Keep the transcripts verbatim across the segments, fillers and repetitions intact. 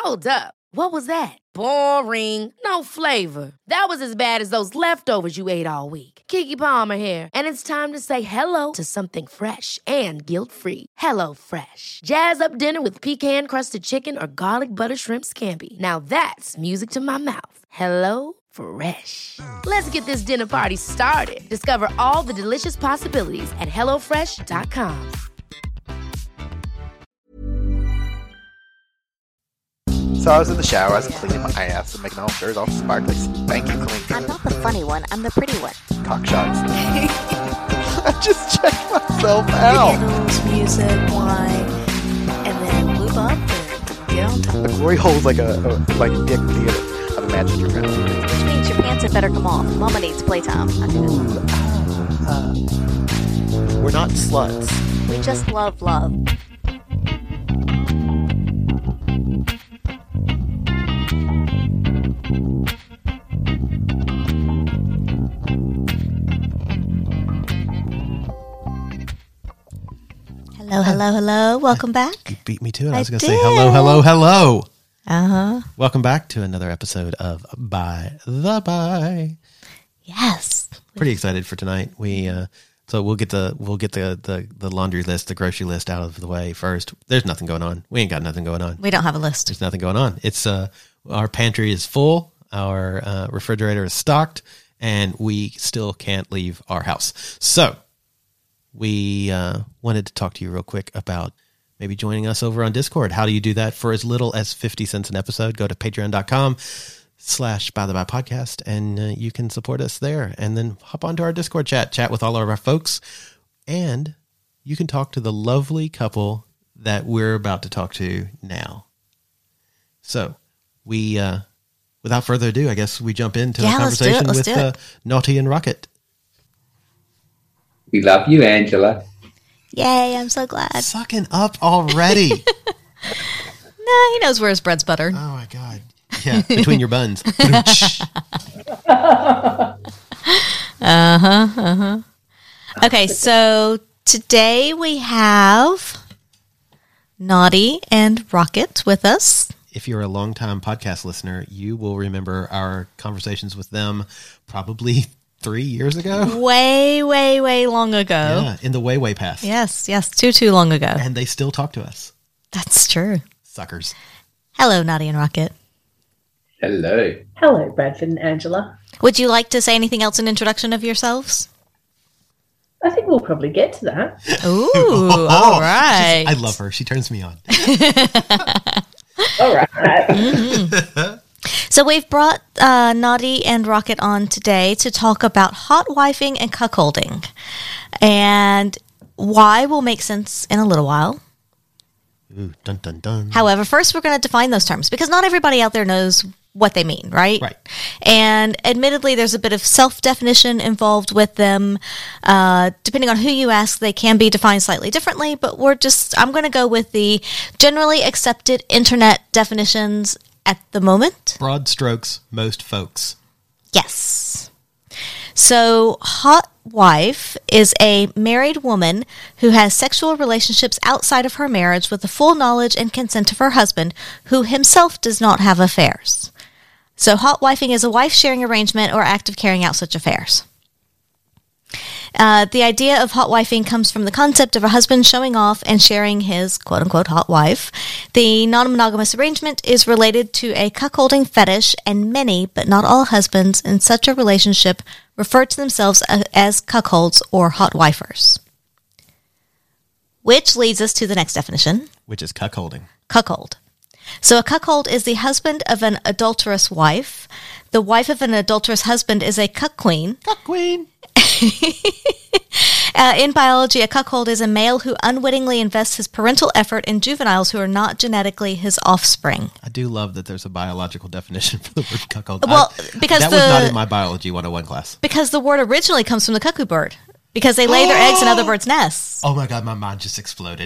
Hold up. What was that? Boring. No flavor. That was as bad as those leftovers you ate all week. Keke Palmer here, and it's time to say hello to something fresh and guilt-free. Hello Fresh. Jazz up dinner with pecan-crusted chicken or garlic butter shrimp scampi. Now that's music to my mouth. Hello Fresh. Let's get this dinner party started. Discover all the delicious possibilities at hello fresh dot com. So I was in the shower, I was cleaning my ass and making all sure it's all sparkly. Thank you, clean. I'm not the funny one, I'm the pretty one. Cock shots. I just checked myself out. Candles, music, wine, and then lube up and get on top. The glory hole's like a, a like dick theater. I've imagined your friend. Which means your pants had better come off. Mama needs playtime. I do this. Uh, we're not sluts. We just love love. Hello, hello, hello. Welcome back. You beat me to it. I, I was going to did. say hello, hello, hello. Uh-huh. Welcome back to another episode of By the By. Yes. Pretty excited for tonight. We uh, so we'll get the we'll get the, the the laundry list, the grocery list out of the way first. There's nothing going on. We ain't got nothing going on. We don't have a list. There's nothing going on. It's uh our pantry is full, our uh, refrigerator is stocked, and we still can't leave our house. So we uh, wanted to talk to you real quick about maybe joining us over on Discord. How do you do that? For as little as fifty cents an episode, go to patreon.com slash by the by podcast, and uh, you can support us there. And then hop onto our Discord chat, chat with all of our folks. And you can talk to the lovely couple that we're about to talk to now. So we, uh, without further ado, I guess we jump into Yeah, a let's do it, conversation let's with do it. uh, Naughty and Rocket. We love you, Angela. Yay, I'm so glad. Sucking up already. No, he knows where his bread's buttered. Oh my God. Yeah, between your buns. uh-huh, uh-huh. Okay, so today we have Naughty and Rocket with us. If you're a longtime podcast listener, you will remember our conversations with them probably three years ago. Way, way, way long ago. Yeah, in the way, way past. Yes, yes, too, too long ago. And they still talk to us. That's true. Suckers. Hello, Naughty and Rocket. Hello. Hello, Bradford and Angela. Would you like to say anything else in introduction of yourselves? I think we'll probably get to that. Ooh, all right. I love her. She turns me on. All right. Mm-hmm. So we've brought uh, Naughty and Rocket on today to talk about hot wifing and cuckolding. And why will make sense in a little while. Ooh, dun, dun, dun. However, first we're going to define those terms because not everybody out there knows what they mean, right? Right. And admittedly, there's a bit of self-definition involved with them. Uh, depending on who you ask, they can be defined slightly differently, but we're just, I'm going to go with the generally accepted internet definitions at the moment. Broad strokes, most folks. Yes. So, hot wife is a married woman who has sexual relationships outside of her marriage with the full knowledge and consent of her husband, who himself does not have affairs. So, hot wifing is a wife-sharing arrangement or act of carrying out such affairs. Uh, the idea of hot wifing comes from the concept of a husband showing off and sharing his quote-unquote hot wife. The non-monogamous arrangement is related to a cuckolding fetish, and many, but not all husbands in such a relationship refer to themselves as cuckolds or hot wifers. Which leads us to the next definition. Which is cuckolding. Cuckold. So a cuckold is the husband of an adulterous wife. The wife of an adulterous husband is a cuck queen. Cuck queen. uh, in biology, a cuckold is a male who unwittingly invests his parental effort in juveniles who are not genetically his offspring. I do love that there's a biological definition for the word cuckold. Well, I, because that the, was not in my biology one oh one class. Because the word originally comes from the cuckoo bird. Because they lay their eggs in other birds' nests. Oh my God, my mind just exploded.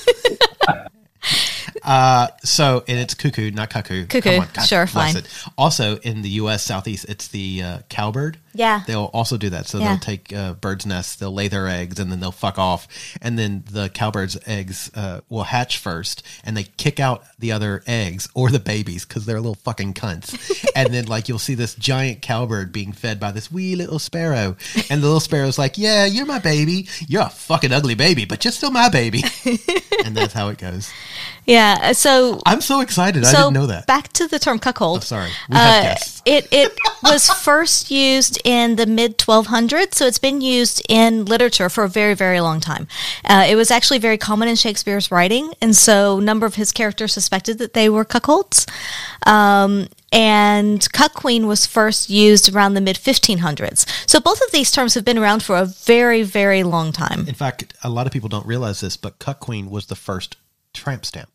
uh, so, and it's cuckoo, not cuckoo. Cuckoo, Come on, God sure, bless fine. it. Also, in the U S Southeast, it's the uh, cowbird. Yeah. they'll also do that. So Yeah. they'll take uh, birds' nests, they'll lay their eggs, and then they'll fuck off. And then the cowbird's eggs uh, will hatch first, and they kick out the other eggs or the babies because they're little fucking cunts. And then, like, you'll see this giant cowbird being fed by this wee little sparrow. And the little sparrow's like, yeah, you're my baby. You're a fucking ugly baby, but you're still my baby. And that's how it goes. Yeah. So, I'm so excited. I so didn't know that. back to the term cuckold. Oh, sorry. We have Uh, guests. it it was first used in the mid twelve hundreds, so it's been used in literature for a very, very long time. Uh, it was actually very common in Shakespeare's writing, and so a number of his characters suspected that they were cuckolds. Um, and cuck queen was first used around the mid fifteen hundreds. So both of these terms have been around for a very, very long time. In fact, a lot of people don't realize this, but cuck queen was the first tramp stamp.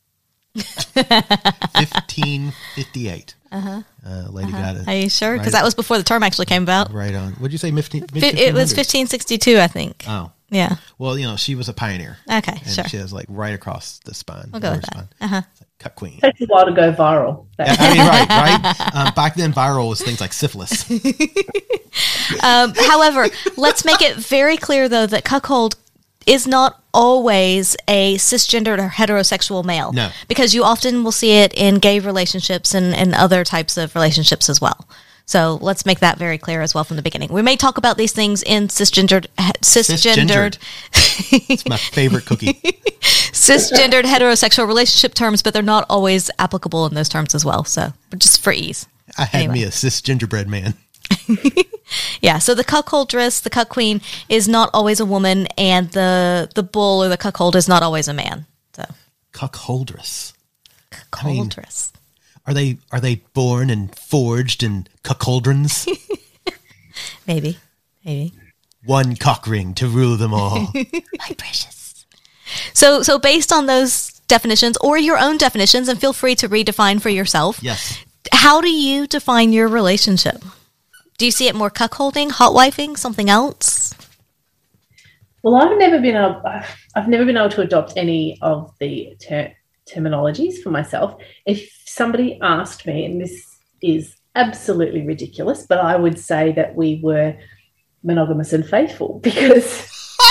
fifteen fifty-eight. Uh-huh. Uh, Lady got it. Are you sure? Because Right. that was before the term actually came about. Right on. What'd you say? fifteen, Fi- It was fifteen sixty-two, I think. Oh. Yeah. Well, you know, she was a pioneer. Okay, And sure. she has like right across the spine. We'll go lower with that. spine. Uh-huh. It's like cuck queen. Takes a while to go viral. Yeah, I mean, right, right. Um, back then, viral was things like syphilis. Um, however, let's make it very clear, though, that cuckold is not always a cisgendered or heterosexual male. No. Because you often will see it in gay relationships and, and other types of relationships as well. So let's make that very clear as well from the beginning. We may talk about these things in cisgendered, cisgendered, It's my favorite cookie. cisgendered heterosexual relationship terms, but they're not always applicable in those terms as well. So just for ease. I had Anyway. me a cis gingerbread man. Yeah, so the cuckoldress, the cuck queen, is not always a woman, and the the bull or the cuckold is not always a man. So Cuckoldress. I mean- cuckoldress. Are they are they born and forged in cuckoldrons? Maybe, maybe. One cock ring to rule them all. My precious. So, so based on those definitions or your own definitions, and feel free to redefine for yourself. Yes. How do you define your relationship? Do you see it more cuckolding, hot wifing, something else? Well, I've never been able, I've never been able to adopt any of the ter- terminologies for myself. If somebody asked me, and this is absolutely ridiculous, but I would say that we were monogamous and faithful because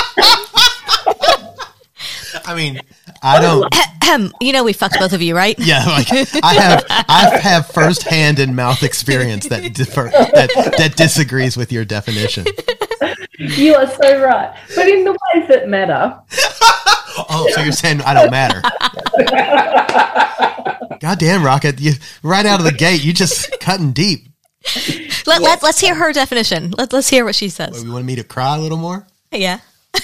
I mean, I don't. You know, we fucked both of you, right? Yeah, like I have, I have first hand and mouth experience that differ, that that disagrees with your definition. you are so right. But in the ways that matter, Oh, so you're saying I don't matter? Goddamn, Rocket! You right out of the gate, you just cutting deep. Let, let, let's hear her definition. Let, let's hear what she says. You want me to cry a little more? Yeah.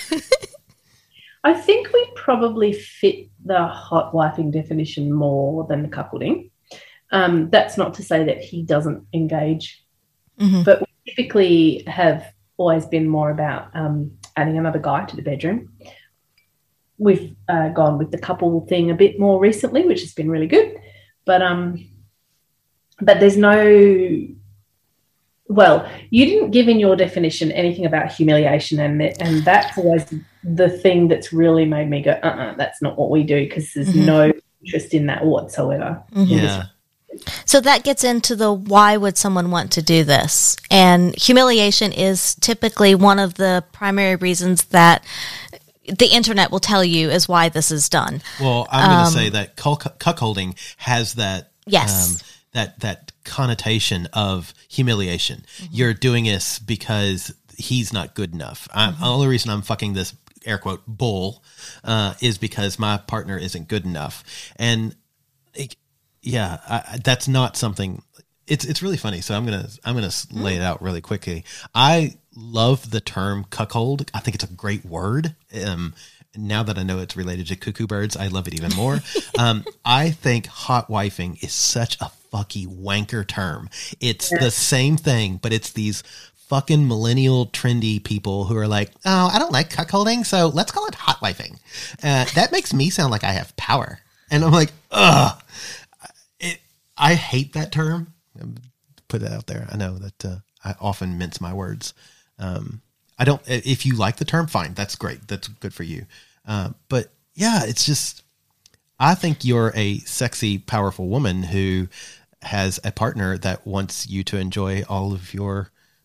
I think we probably fit the hot wifing definition more than the cuckolding. Um, that's not to say that he doesn't engage, Mhm. but we typically have always been more about um, adding another guy to the bedroom. We've uh, gone with the couple thing a bit more recently, which has been really good. But um, but there's no. Well, you didn't give in your definition anything about humiliation, and and that's always the thing that's really made me go, uh-uh, that's not what we do, because there's Mhm. no interest in that whatsoever. Yeah. So that gets into the why would someone want to do this? And humiliation is typically one of the primary reasons that the internet will tell you is why this is done. Well, I'm going to say that cuck- cuckolding has that Yes. um, that that connotation of humiliation. You're doing this because he's not good enough. I'm, The only reason I'm fucking this air quote bull uh, is because my partner isn't good enough. And it, yeah, I, I- that's not something. It's it's really funny. So I'm gonna I'm gonna lay it out really quickly. I love the term cuckold. I think it's a great word. Um, now that I know it's related to cuckoo birds, I love it even more. um, I think hot wifing is such a fucky wanker term. It's the same thing, but it's these fucking millennial trendy people who are like, oh, I don't like cuckolding, so let's call it hot wifing. Uh, that makes me sound like I have power. And I'm like, ugh. It, I hate that term. Put that out there. I know that uh, I often mince my words. Um, I don't, if you like the term, fine. That's great. That's good for you. Uh, but yeah, it's just, I think you're a sexy, powerful woman who has a partner that wants you to enjoy all of your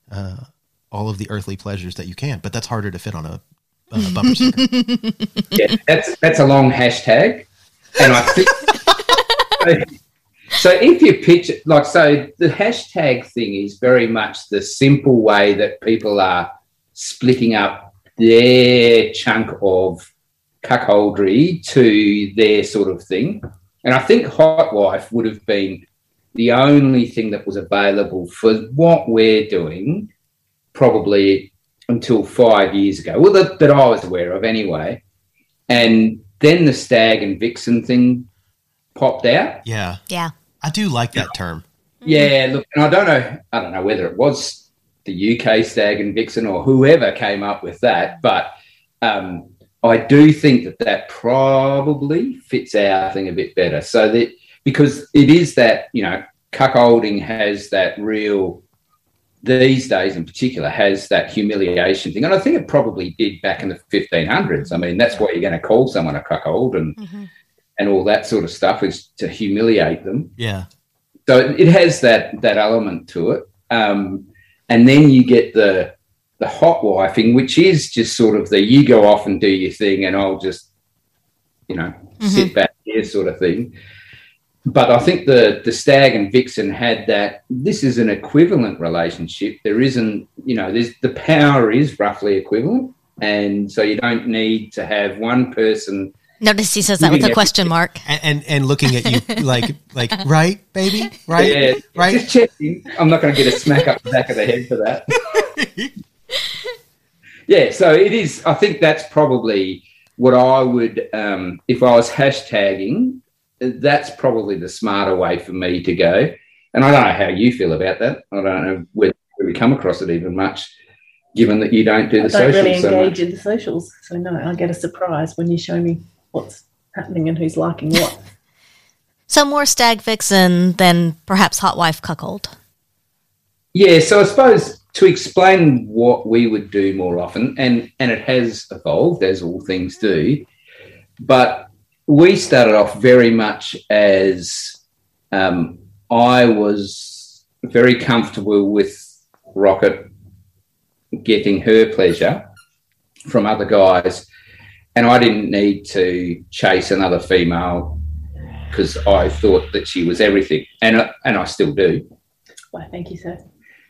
uh, all of the earthly pleasures that you can. But that's harder to fit on a uh, bumper sticker. Yeah, that's that's a long hashtag, and I think so, so. If you picture, like, so the hashtag thing is very much the simple way that people are splitting up their chunk of cuckoldry to their sort of thing. And I think Hot Wife would have been the only thing that was available for what we're doing probably until five years ago, well, that, that I was aware of anyway. And then the Stag and Vixen thing popped out. Yeah. Yeah. I do like that term. Yeah, look, and I don't know, I don't know whether it was the U K Stag and Vixen or whoever came up with that, but um, I do think that that probably fits our thing a bit better. So that, because it is that, you know, cuckolding has that real, these days in particular, has that humiliation thing. And I think it probably did back in the fifteen hundreds. I mean, that's what you're going to call someone a cuckold and, mm-hmm. and all that sort of stuff, is to humiliate them. Yeah. So it has that that element to it. Um, and then you get the the hot wifing, which is just sort of the you go off and do your thing and I'll just, you know, mm-hmm. sit back here sort of thing. But I think the the Stag and Vixen had that, this is an equivalent relationship. There isn't, you know, there's the power is roughly equivalent. And so you don't need to have one person. Notice he says that with a question mark. And, and and looking at you like, like right, baby? Right? Yeah, right? Just checking. I'm not going to get a smack up the back of the head for that. Yeah, so it is, I think that's probably what I would, um, if I was hashtagging, that's probably the smarter way for me to go. And I don't know how you feel about that. I don't know whether we come across it even much, given that you don't do the I don't socials really so engage much. in the socials. So, no, I get a surprise when you show me what's happening and who's liking what. So more Stag Vixen than perhaps Hot Wife Cuckold. Yeah, so I suppose to explain what we would do more often, and, and it has evolved, as all things do, but we started off very much as um, I was very comfortable with Rocket getting her pleasure from other guys, and I didn't need to chase another female because I thought that she was everything, and I, and I still do. Why, thank you, sir.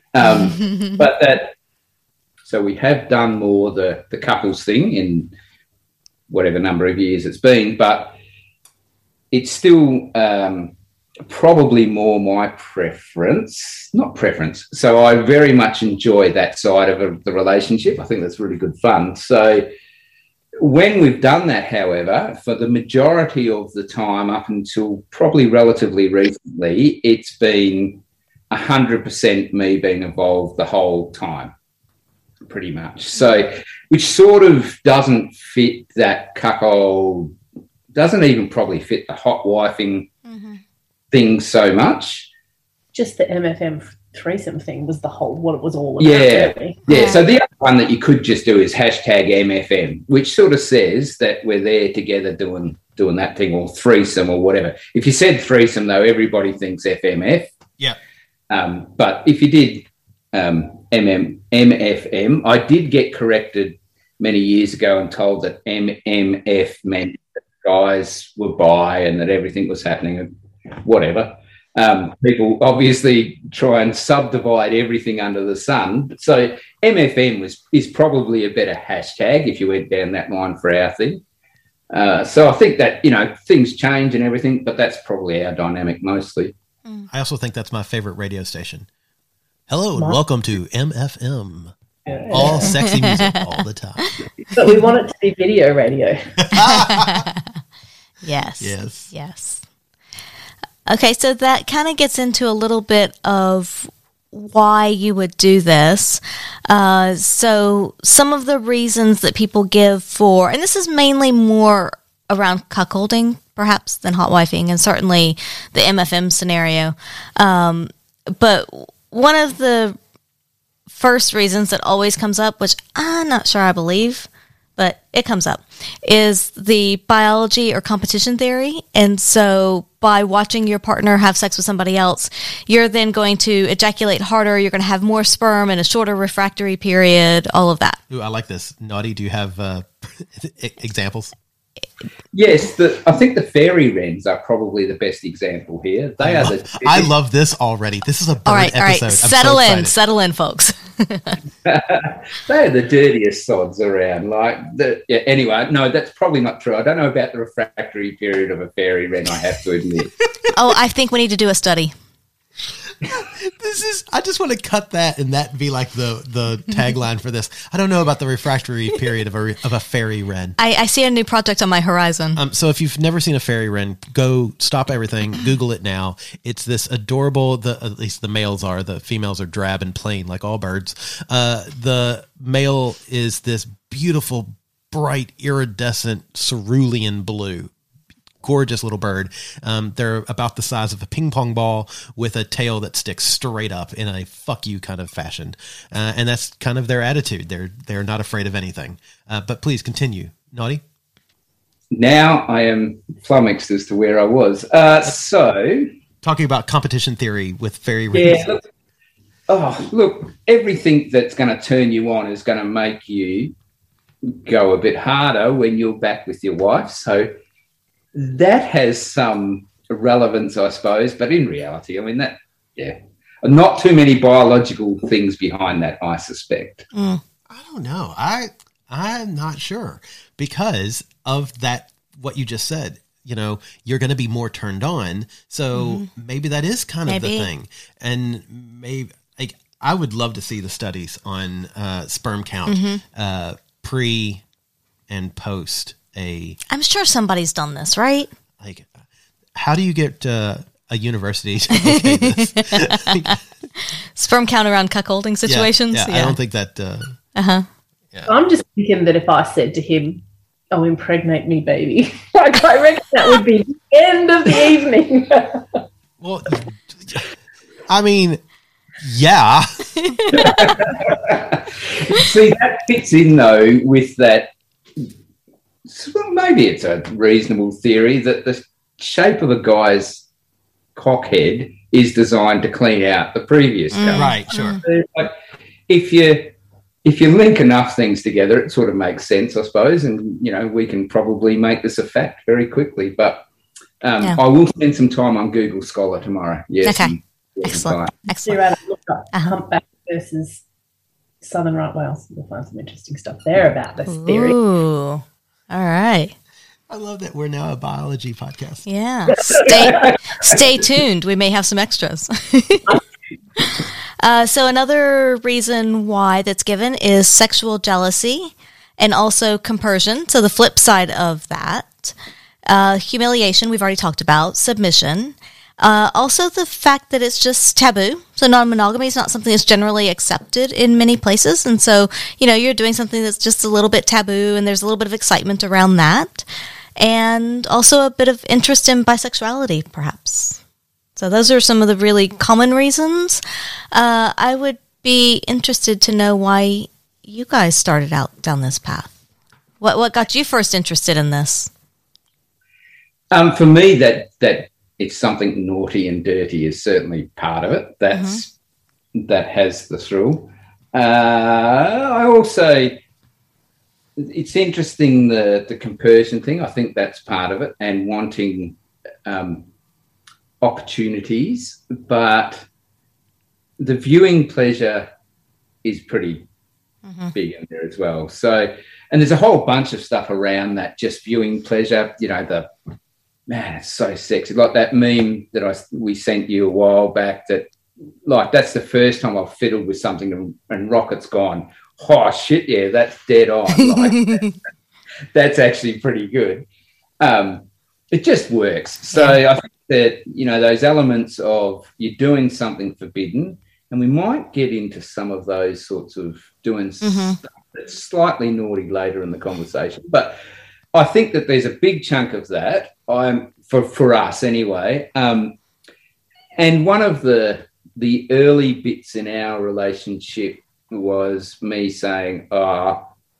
Um, but that, so we have done more the, the couples thing in whatever number of years it's been, but it's still um, probably more my preference, not preference. So I very much enjoy that side of a, the relationship. I think that's really good fun. So when we've done that, however, for the majority of the time up until probably relatively recently, it's been one hundred percent me being involved the whole time, pretty much. So, which sort of doesn't fit that cuckold, doesn't even probably fit the hot wifing mm-hmm. thing so much. Just the M F M threesome thing was the whole, what it was all about. Yeah, really. yeah. So the other one that you could just do is hashtag M F M, which sort of says that we're there together doing doing that thing, or threesome or whatever. If you said threesome, though, everybody thinks F M F. Yeah. Um, but if you did um, M M, M F M, I did get corrected many years ago and told that M M F meant that guys were bi and that everything was happening and whatever. Um, people obviously try and subdivide everything under the sun. So M F M was is probably a better hashtag if you went down that line for our thing. Uh, so I think that, you know, things change and everything, but that's probably our dynamic mostly. I also think that's my favorite radio station. Hello and welcome to M F M. Yeah. All sexy music all the time. But we want it to be video radio. Yes. Yes. Yes. Okay, so that kind of gets into a little bit of why you would do this. Uh, so some of the reasons that people give for, and this is mainly more around cuckolding, perhaps, than hot wifing, and certainly the M F M scenario. Um, but one of the first reasons that always comes up, which I'm not sure I believe, but it comes up, is the biology or competition theory. And so by watching your partner have sex with somebody else, you're then going to ejaculate harder, you're going to have more sperm in a shorter refractory period, all of that. Ooh, I like this. Naughty, do you have uh, examples? Yes, the, I think the fairy wrens are probably the best example here. They I are love, the. I love this already. This is a bird All right, episode. all right, I'm settle so in, excited. settle in, folks. They are the dirtiest sods around. Like the yeah. Anyway, no, that's probably not true. I don't know about the refractory period of a fairy wren. I have to admit. Oh, I think we need to do a study. This is. I just want to cut that and that be like the the tagline for this. I don't know about the refractory period of a of a fairy wren. I, I see a new project on my horizon. Um, so if you've never seen a fairy wren, go stop everything, Google it now. It's this adorable. The at least the males are. The females are drab and plain like all birds. Uh, the male is this beautiful, bright, iridescent cerulean blue. Gorgeous little bird. Um, they're about the size of a ping pong ball with a tail that sticks straight up in a fuck you kind of fashion. Uh, and that's kind of their attitude. They're, they're not afraid of anything. Uh, but please continue. Naughty? Now I am flummoxed as to where I was. Uh, so, Talking about competition theory with fairy wrens. yeah, look, oh, look, everything that's going to turn you on is going to make you go a bit harder when you're back with your wife. So that has some relevance, I suppose. But in reality, I mean, that, yeah, not too many biological things behind that, I suspect. Mm. I don't know. I, I'm not sure because of that, what you just said. You know, you're going to be more turned on. So mm-hmm. maybe that is kind of maybe. the thing. And maybe like, I would love to see the studies on uh, sperm count mm-hmm. uh, pre and post a. I'm sure somebody's done this, right? Like, how do you get uh, a university to okay this? Sperm count around cuckolding situations? Yeah, yeah, yeah. I don't think that. Uh huh. Yeah. I'm just thinking that if I said to him, "Oh, impregnate me, baby," like I reckon that would be the end of the evening. Well, I mean, yeah. See, that fits in though with that. Well, maybe it's a reasonable theory that the shape of a guy's cockhead is designed to clean out the previous Mm. guy. Right, sure. So, like, if you if you link enough things together, it sort of makes sense, I suppose. And you know, we can probably make this a fact very quickly. But um, Yeah. I will spend some time on Google Scholar tomorrow. Yes. Okay. and- Excellent. Excellent. Zero to look up Uh-huh. humpback versus southern right whales. You'll find some interesting stuff there about this theory. Ooh. All right. I love that we're now a biology podcast. Yeah. Stay stay tuned. We may have some extras. uh, so another reason why that's given is sexual jealousy and also compersion. So the flip side of that, uh, humiliation, we've already talked about, submission. Uh, also the fact that it's just taboo. So non-monogamy is not something that's generally accepted in many places. And so, you know, you're doing something that's just a little bit taboo and there's a little bit of excitement around that. And also a bit of interest in bisexuality, perhaps. So those are some of the really common reasons. Uh, I would be interested to know why you guys started out down this path. What what got you first interested in this? Um, for me, that that it's something naughty and dirty is certainly part of it. That's mm-hmm. that has the thrill. Uh, I also, it's interesting the the compersion thing. I think that's part of it, and wanting um, opportunities. But the viewing pleasure is pretty mm-hmm. big in there as well. So, and there's a whole bunch of stuff around that. Just viewing pleasure. You know, the man, it's so sexy. Like that meme that I we sent you a while back. That like that's the first time I've fiddled with something and, and Rocket's gone, oh shit, yeah, that's dead on. Like that, that's actually pretty good. Um, it just works. So yeah. I think that you know those elements of you're doing something forbidden, and we might get into some of those sorts of doing mm-hmm. stuff that's slightly naughty later in the conversation, but. I think that there's a big chunk of that I'm for, for us anyway. Um, and one of the the early bits in our relationship was me saying, oh,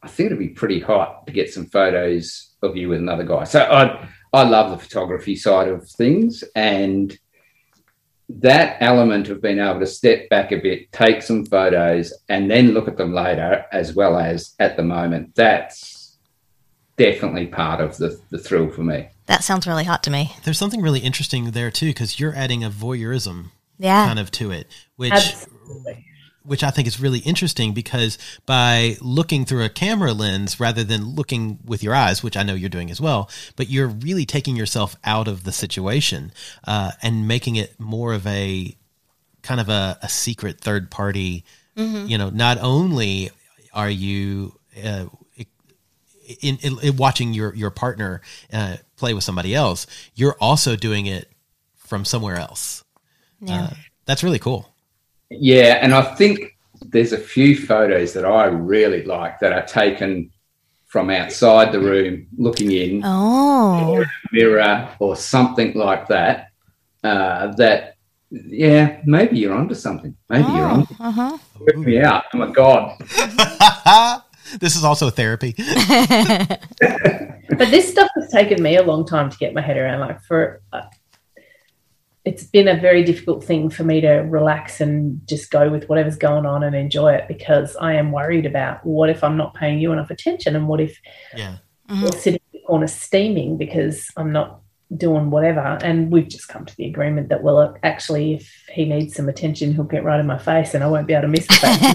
I think it'd be pretty hot to get some photos of you with another guy. So I I love the photography side of things, and that element of being able to step back a bit, take some photos, and then look at them later, as well as at the moment, that's definitely part of the, the thrill for me. That sounds really hot to me. There's something really interesting there too, because you're adding a voyeurism Yeah. kind of to it, which Absolutely. which I think is really interesting, because by looking through a camera lens rather than looking with your eyes, which I know you're doing as well, but you're really taking yourself out of the situation uh, and making it more of a kind of a, a secret third party. Mm-hmm. You know, not only are you uh, in, in, in watching your, your partner uh, play with somebody else, you're also doing it from somewhere else. Yeah. Uh, that's really cool. Yeah, and I think there's a few photos that I really like that are taken from outside the room, looking in, Oh. or a mirror or something like that. Uh, that, yeah, maybe you're onto something. Maybe Oh, you're on. uh-huh. Work me out. Oh my God. This is also therapy. But this stuff has taken me a long time to get my head around. Like for, uh, it's been a very difficult thing for me to relax and just go with whatever's going on and enjoy it, because I am worried about what if I'm not paying you enough attention, and what if Yeah. you're sitting in the corner steaming because I'm not doing whatever. And we've just come to the agreement that, well, actually, if he needs some attention, he'll get right in my face and I won't be able to miss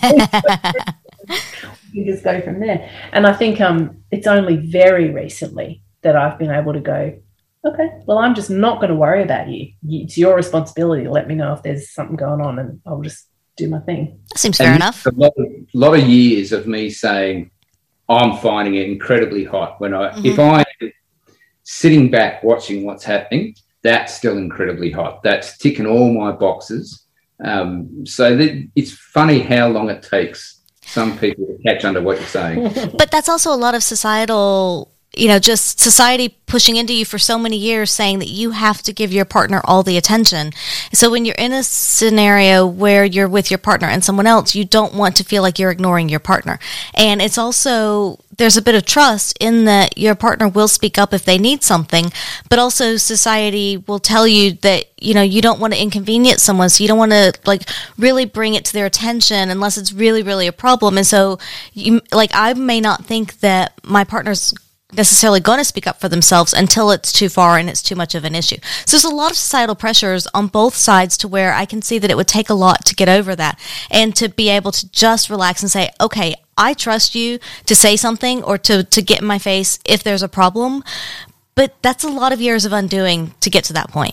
the face. We can just go from there. And I think um, it's only very recently that I've been able to go, okay, well, I'm just not going to worry about you. It's your responsibility to let me know if there's something going on, and I'll just do my thing. That seems fair And enough. A lot, of, lot of years of me saying, I'm finding it incredibly hot. When I, Mm-hmm. if I'm sitting back watching what's happening, that's still incredibly hot. That's ticking all my boxes. Um, so that, it's funny how long it takes some people to catch under what you're saying. But that's also a lot of societal, you know, just society pushing into you for so many years, saying that you have to give your partner all the attention. So when you're in a scenario where you're with your partner and someone else, you don't want to feel like you're ignoring your partner. And it's also, there's a bit of trust in that your partner will speak up if they need something, but also society will tell you that, you know, you don't want to inconvenience someone, so you don't want to like really bring it to their attention unless it's really, really a problem. And so you, like, I may not think that my partner's necessarily going to speak up for themselves until it's too far and it's too much of an issue. So there's a lot of societal pressures on both sides, to where I can see that it would take a lot to get over that, and to be able to just relax and say, okay, I trust you to say something or to, to get in my face if there's a problem. But that's a lot of years of undoing to get to that point.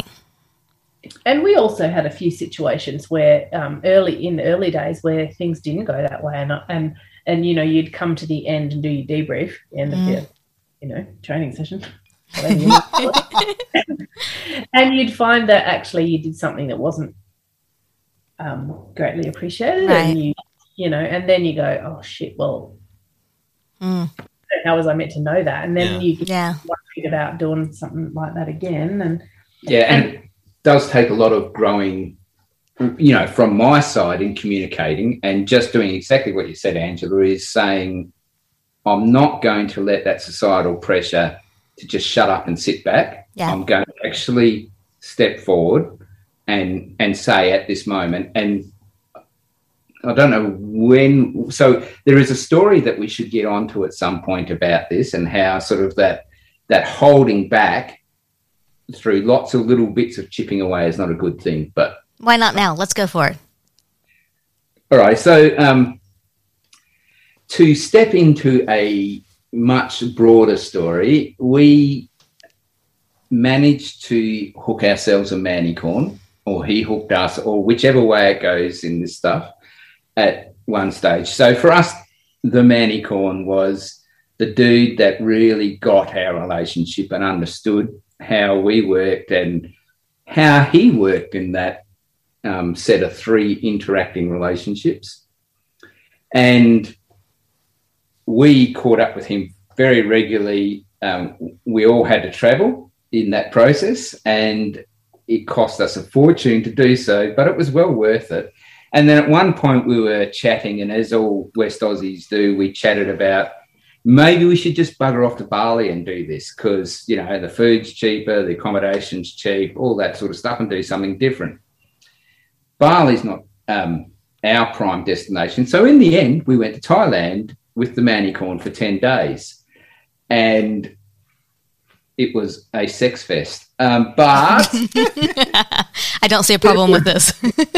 And we also had a few situations where um, early in the early days where things didn't go that way, and and and you know, you'd come to the end and do your debrief, the end of the you know training session, whatever you want to call it. And you'd find that actually you did something that wasn't um, greatly appreciated, Right. and you you know, and then you go, oh shit, well, Mm. how was I meant to know that? And then Yeah. you get Yeah. worried about doing something like that again, and Yeah, and it does take a lot of growing, you know, from my side in communicating and just doing exactly what you said, Angela, is saying, I'm not going to let that societal pressure to just shut up and sit back. Yeah. I'm going to actually step forward and and say at this moment, and I don't know when, so there is a story that we should get onto at some point about this, and how sort of that that holding back through lots of little bits of chipping away is not a good thing. But Why not now? Let's go for it. all right, so um, to step into a much broader story, we managed to hook ourselves a manicorn, or he hooked us, or whichever way it goes in this stuff, at one stage. So for us, the manicorn was the dude that really got our relationship and understood how we worked and how he worked in that um, set of three interacting relationships. And we caught up with him very regularly. Um, we all had to travel in that process, and it cost us a fortune to do so, but it was well worth it. And then at one point we were chatting, and as all West Aussies do, we chatted about maybe we should just bugger off to Bali and do this because, you know, the food's cheaper, the accommodation's cheap, all that sort of stuff, and do something different. Bali's not um, our prime destination. So in the end, we went to Thailand with the Manicorn for ten days. And it was a sex fest. Um, but... I don't see a problem with this.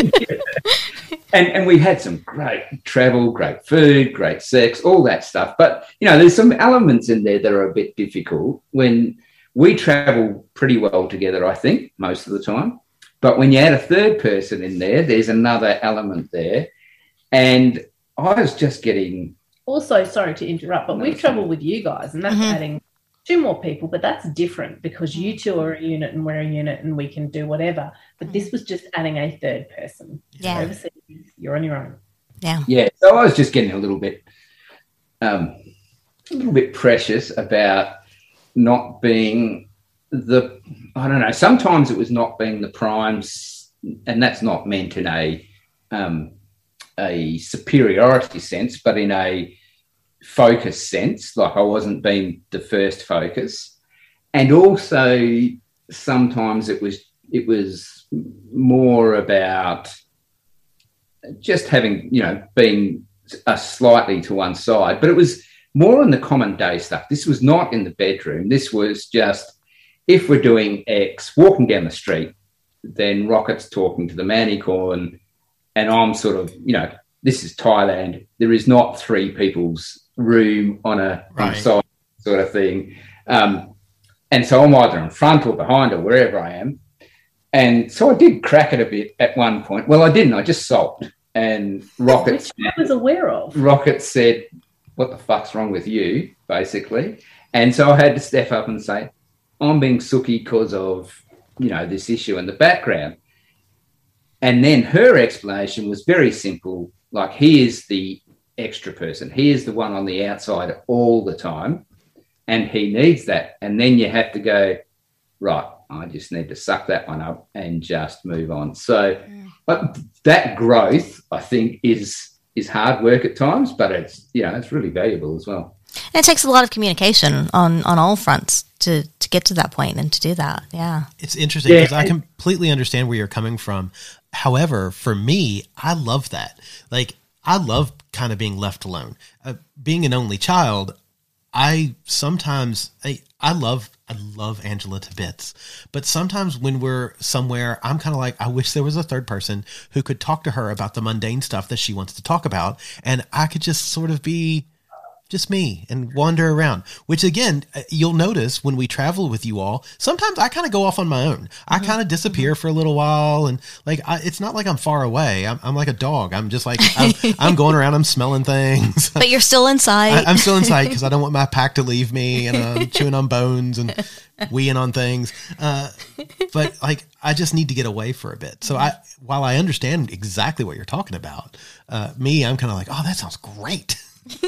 and, and we had some great travel, great food, great sex, all that stuff. But, you know, there's some elements in there that are a bit difficult when we travel pretty well together, I think, most of the time. But when you add a third person in there, there's another element there. And I was just getting... Also, sorry to interrupt, but we've travelled with you guys, and that's mm-hmm. adding two more people, but that's different because you two are a unit and we're a unit and we can do whatever. But this was just adding a third person. Yeah. Overseas, you're on your own. Yeah. Yeah. So I was just getting a little bit, um, a little bit precious about not being the, I don't know, sometimes it was not being the primes, and that's not meant in a, um, a superiority sense, but in a focus sense, like I wasn't being the first focus. And also sometimes it was it was more about just having, you know, being a slightly to one side, but it was more on the common day stuff. This was not in the bedroom. This was just, if we're doing X, walking down the street, then Rocket's talking to the Manicorn, and I'm sort of, you know, this is Thailand. There is not three people's room on a, right. on a side sort of thing. Um, and so I'm either in front or behind or wherever I am. And so I did crack it a bit at one point. Well, I didn't. I just sulked. And Rocket, Which I was aware of. Rocket said, what the fuck's wrong with you, basically? And so I had to step up and say, I'm being sooky because of, you know, this issue in the background. And then her explanation was very simple. Like, he is the extra person. He is the one on the outside all the time, and he needs that. And then you have to go, right, I just need to suck that one up and just move on. So mm. but that growth, I think, is is hard work at times, but it's, you know, it's really valuable as well. And it takes a lot of communication on, on all fronts to, to get to that point and to do that. Yeah. It's interesting because yeah. I completely understand where you're coming from. However, for me, I love that. Like, I love kind of being left alone. Uh, being an only child, I sometimes, I, I love, I love Angela to bits. But sometimes when we're somewhere, I'm kind of like, I wish there was a third person who could talk to her about the mundane stuff that she wants to talk about. And I could just sort of be just me and wander around, which again, you'll notice when we travel with you all, sometimes I kind of go off on my own. I mm-hmm. kind of disappear mm-hmm. for a little while. And like, I, it's not like I'm far away. I'm, I'm like a dog. I'm just like, I'm, I'm going around, I'm smelling things. But you're still inside. I, I'm still inside because I don't want my pack to leave me, and I'm chewing on bones and weeing on things. Uh, but like, I just need to get away for a bit. So I, while I understand exactly what you're talking about, uh, me, I'm kind of like, oh, that sounds great.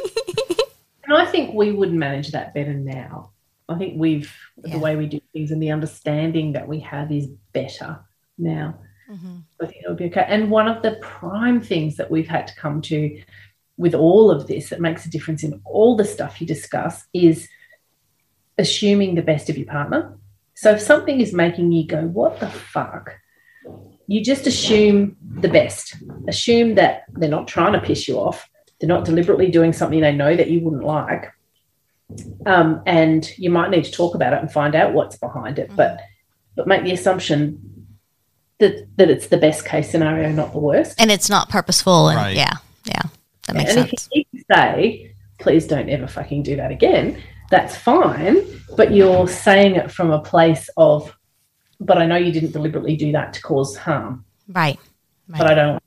And I think we would manage that better now. I think we've, yeah. the way we do things and the understanding that we have is better now. Mm-hmm. I think it would be okay. And one of the prime things that we've had to come to with all of this that makes a difference in all the stuff you discuss is assuming the best of your partner. So if something is making you go, what the fuck? You just assume the best. Assume that they're not trying to piss you off. They're not deliberately doing something they know that you wouldn't like. Um, and you might need to talk about it and find out what's behind it, mm-hmm. but but make the assumption that that it's the best case scenario, not the worst. And it's not purposeful. And right. yeah, yeah, that makes and sense. And if you need to say, please don't ever fucking do that again, that's fine, but you're saying it from a place of, but I know you didn't deliberately do that to cause harm. Right. right. But I don't.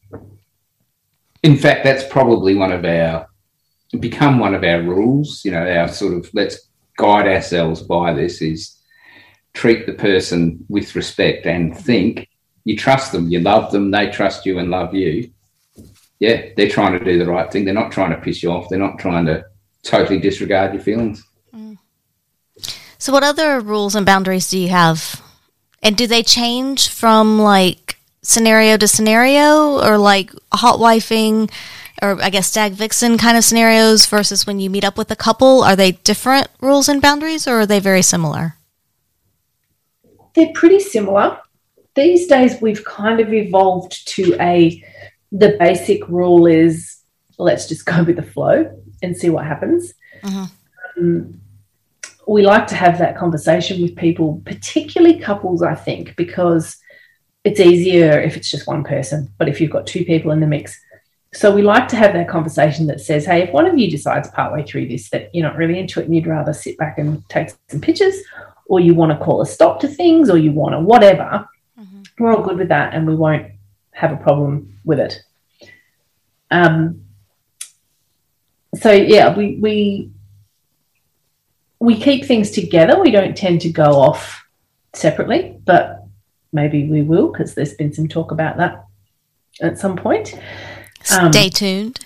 In fact, that's probably one of our, become one of our rules, you know, our sort of, let's guide ourselves by this, is treat the person with respect and think you trust them, you love them, they trust you and love you. Yeah, they're trying to do the right thing. They're not trying to piss you off. They're not trying to totally disregard your feelings. Mm. So what other rules and boundaries do you have? And do they change from like scenario to scenario, or like hot wifing or I guess stag vixen kind of scenarios versus when you meet up with a couple? Are they different rules and boundaries, or are they very similar? They're pretty similar. These days, we've kind of evolved to a, the basic rule is let's just go with the flow and see what happens. Mm-hmm. Um, we like to have that conversation with people, particularly couples, I think, because it's easier if it's just one person, but if you've got two people in the mix. So we like to have that conversation that says, hey, if one of you decides partway through this that you're not really into it and you'd rather sit back and take some pictures, or you want to call a stop to things, or you want to whatever, mm-hmm. we're all good with that and we won't have a problem with it. Um. So, yeah, we we we keep things together. We don't tend to go off separately, but maybe we will because there's been some talk about that at some point. Um, Stay tuned.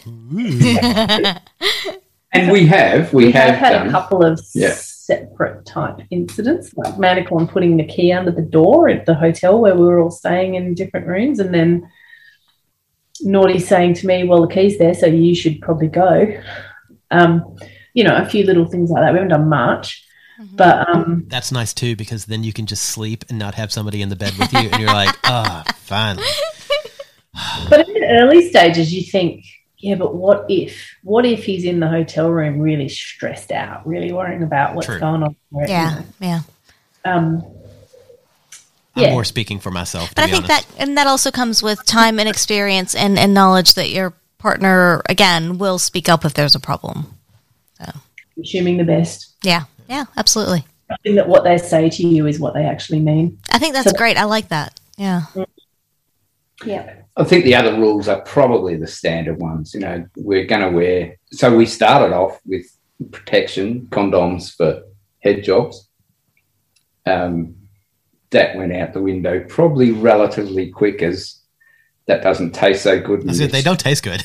And we have. We, we have, have had done. a couple of yeah. separate type incidents, like Manicorn putting the key under the door at the hotel where we were all staying in different rooms, and then Naughty saying to me, well, the key's there, so you should probably go. Um, you know, a few little things like that. We haven't done much. Mm-hmm. But um, that's nice too, because then you can just sleep and not have somebody in the bed with you, and you're like, ah, oh, finally. But in the early stages, you think, yeah, but what if? What if he's in the hotel room really stressed out, really worrying about what's True. going on? Right yeah, now? yeah. Um, I'm yeah. more speaking for myself. But I think honest. that, and that also comes with time and experience and, and knowledge that your partner, again, will speak up if there's a problem. So. Assuming the best. Yeah, yeah, absolutely. I think that what they say to you is what they actually mean. I think that's so, great. I like that. Yeah. Yeah. I think the other rules are probably the standard ones. You know, we're going to wear. So we started off with protection, condoms for head jobs. Um, that went out the window probably relatively quick, as that doesn't taste so good. I said, they don't taste good.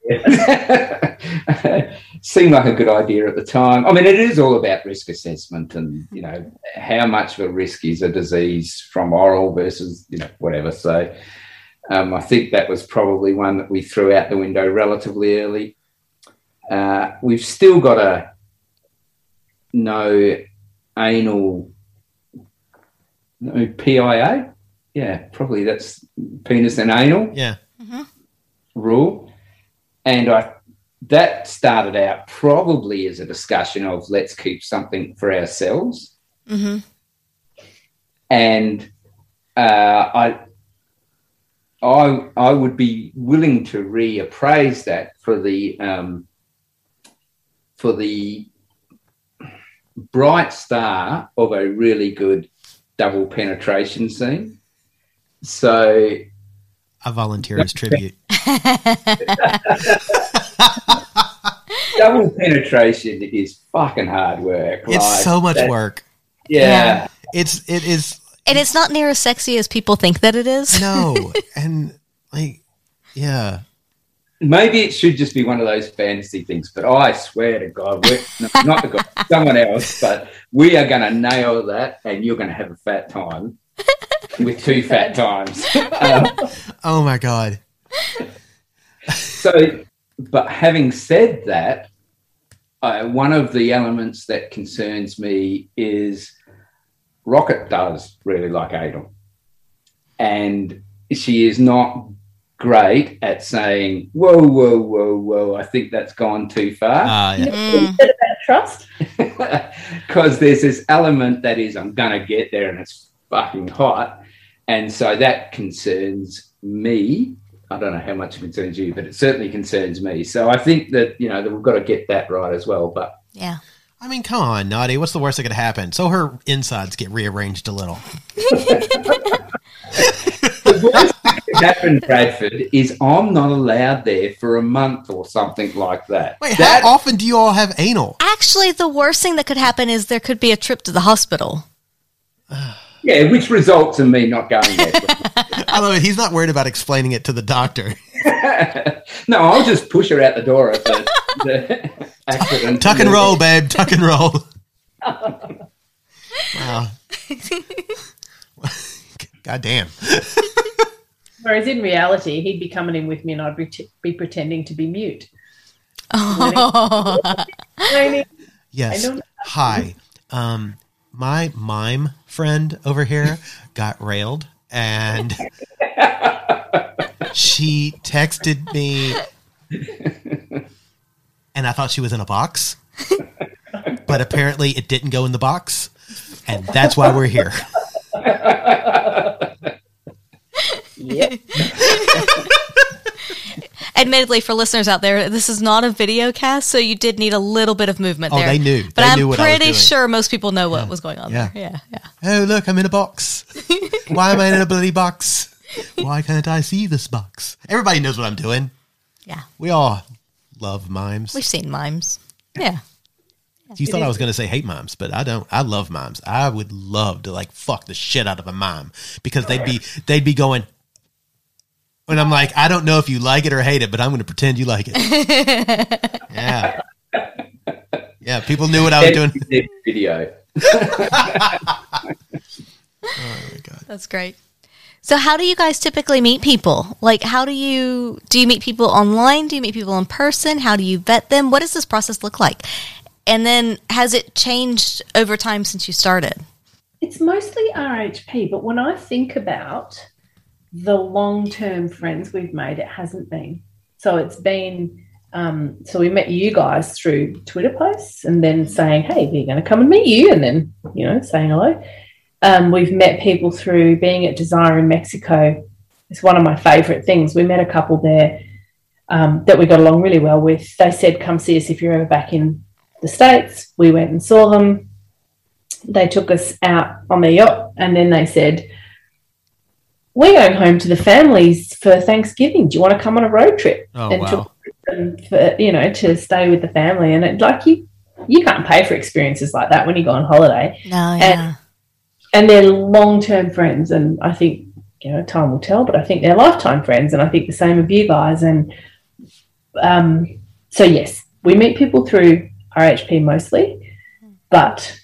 Seemed like a good idea at the time. I mean, it is all about risk assessment and, you know, how much of a risk is a disease from oral versus, you know, whatever. So um, I think that was probably one that we threw out the window relatively early. Uh, we've still got a no anal, no P I A. Yeah, probably that's penis and anal. Yeah. Mm-hmm. Rule. And I that started out probably as a discussion of let's keep something for ourselves. Mm-hmm. And uh, I, I, I would be willing to reappraise that for the um, for the bright star of a really good double penetration scene. So I volunteer as tribute. Double penetration is fucking hard work. It's like, so much that, work. Yeah. yeah. It's it is And it's not near as sexy as people think that it is. No. And like yeah. Maybe it should just be one of those fantasy things, but I swear to God, we're, no, not to God, someone else, but we are going to nail that, and you're going to have a fat time with two fat times. Um, oh my God. So, but having said that, uh, one of the elements that concerns me is Rocket does really like anal, and she is not great at saying, whoa, whoa, whoa, whoa, I think that's gone too far. Uh, yeah. mm. About trust? Because there's this element that is, I'm going to get there and it's fucking hot. And so that concerns me. I don't know how much it concerns you, but it certainly concerns me. So I think that, you know, that we've got to get that right as well. But yeah. I mean, come on, Naughty. What's the worst that could happen? So her insides get rearranged a little. The worst that could happen, Bradford, is I'm not allowed there for a month or something like that. Wait, that, how often do you all have anal? Actually, the worst thing that could happen is there could be a trip to the hospital. Yeah, which results in me not going there. Although he's not worried about explaining it to the doctor. No, I'll just push her out the door at the, the accident. Tuck and roll, babe. Tuck and roll. Wow. God damn. Whereas in reality, he'd be coming in with me and I'd be, t- be pretending to be mute. Oh. Yes. Hi. Um, my mime friend over here got railed, and she texted me, and I thought she was in a box, but apparently it didn't go in the box, and that's why we're here. Yep. Admittedly, for listeners out there, this is not a video cast, so you did need a little bit of movement Oh, there. they knew. But They I'm knew what I was pretty doing. sure most people know what was going on Yeah. there. Yeah, yeah. Oh, look, I'm in a box. Why am I in a bloody box? Why can't I see this box? Everybody knows what I'm doing. Yeah. We all love mimes. We've seen mimes. Yeah. You thought I was going to say hate mimes, but I don't. I love mimes. I would love to like fuck the shit out of a mime because they'd be they'd be going, and I'm like, I don't know if you like it or hate it, but I'm going to pretend you like it. Yeah, yeah. People knew what I was doing. Video. Oh my god, That's great. So how do you guys typically meet people? Like, how do you, do you meet people online? Do you meet people in person? How do you vet them? What does this process look like? And then has it changed over time since you started? It's mostly R H P, but when I think about the long-term friends we've made, it hasn't been. So it's been, um, so we met you guys through Twitter posts and then saying, hey, we're going to come and meet you, and then, you know, saying hello. Um, we've met people through being at Desire in Mexico. It's one of my favourite things. We met a couple there um, that we got along really well with. They said, come see us if you're ever back in the States. We went and saw them. They took us out on their yacht, and then they said, we're going home to the families for Thanksgiving. Do you want to come on a road trip? Oh, and wow. took them for, you know, to stay with the family. And it, like you, you can't pay for experiences like that when you go on holiday. No, yeah. And they're long-term friends, and I think, you know, time will tell, but I think they're lifetime friends, and I think the same of you guys. And um, so, yes, we meet people through R H P mostly, but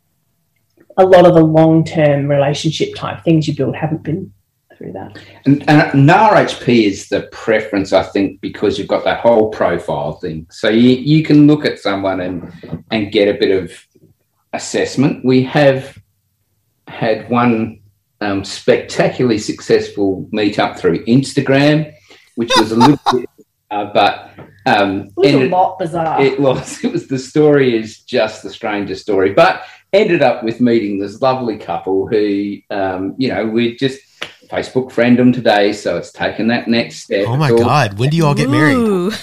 a lot of the long-term relationship type things you build haven't been through that. And, and R H P is the preference, I think, because you've got that whole profile thing. So you, you can look at someone and and get a bit of assessment. We have had one um, spectacularly successful meetup through Instagram, which was a little bit, uh, but um, It was ended- a lot bizarre. It was. It was. The story is just the strangest story, but ended up with meeting this lovely couple who, um, you know, we just Facebook friend them today, so it's taken that next step. Oh my It's all- god, when do you all get married? Ooh.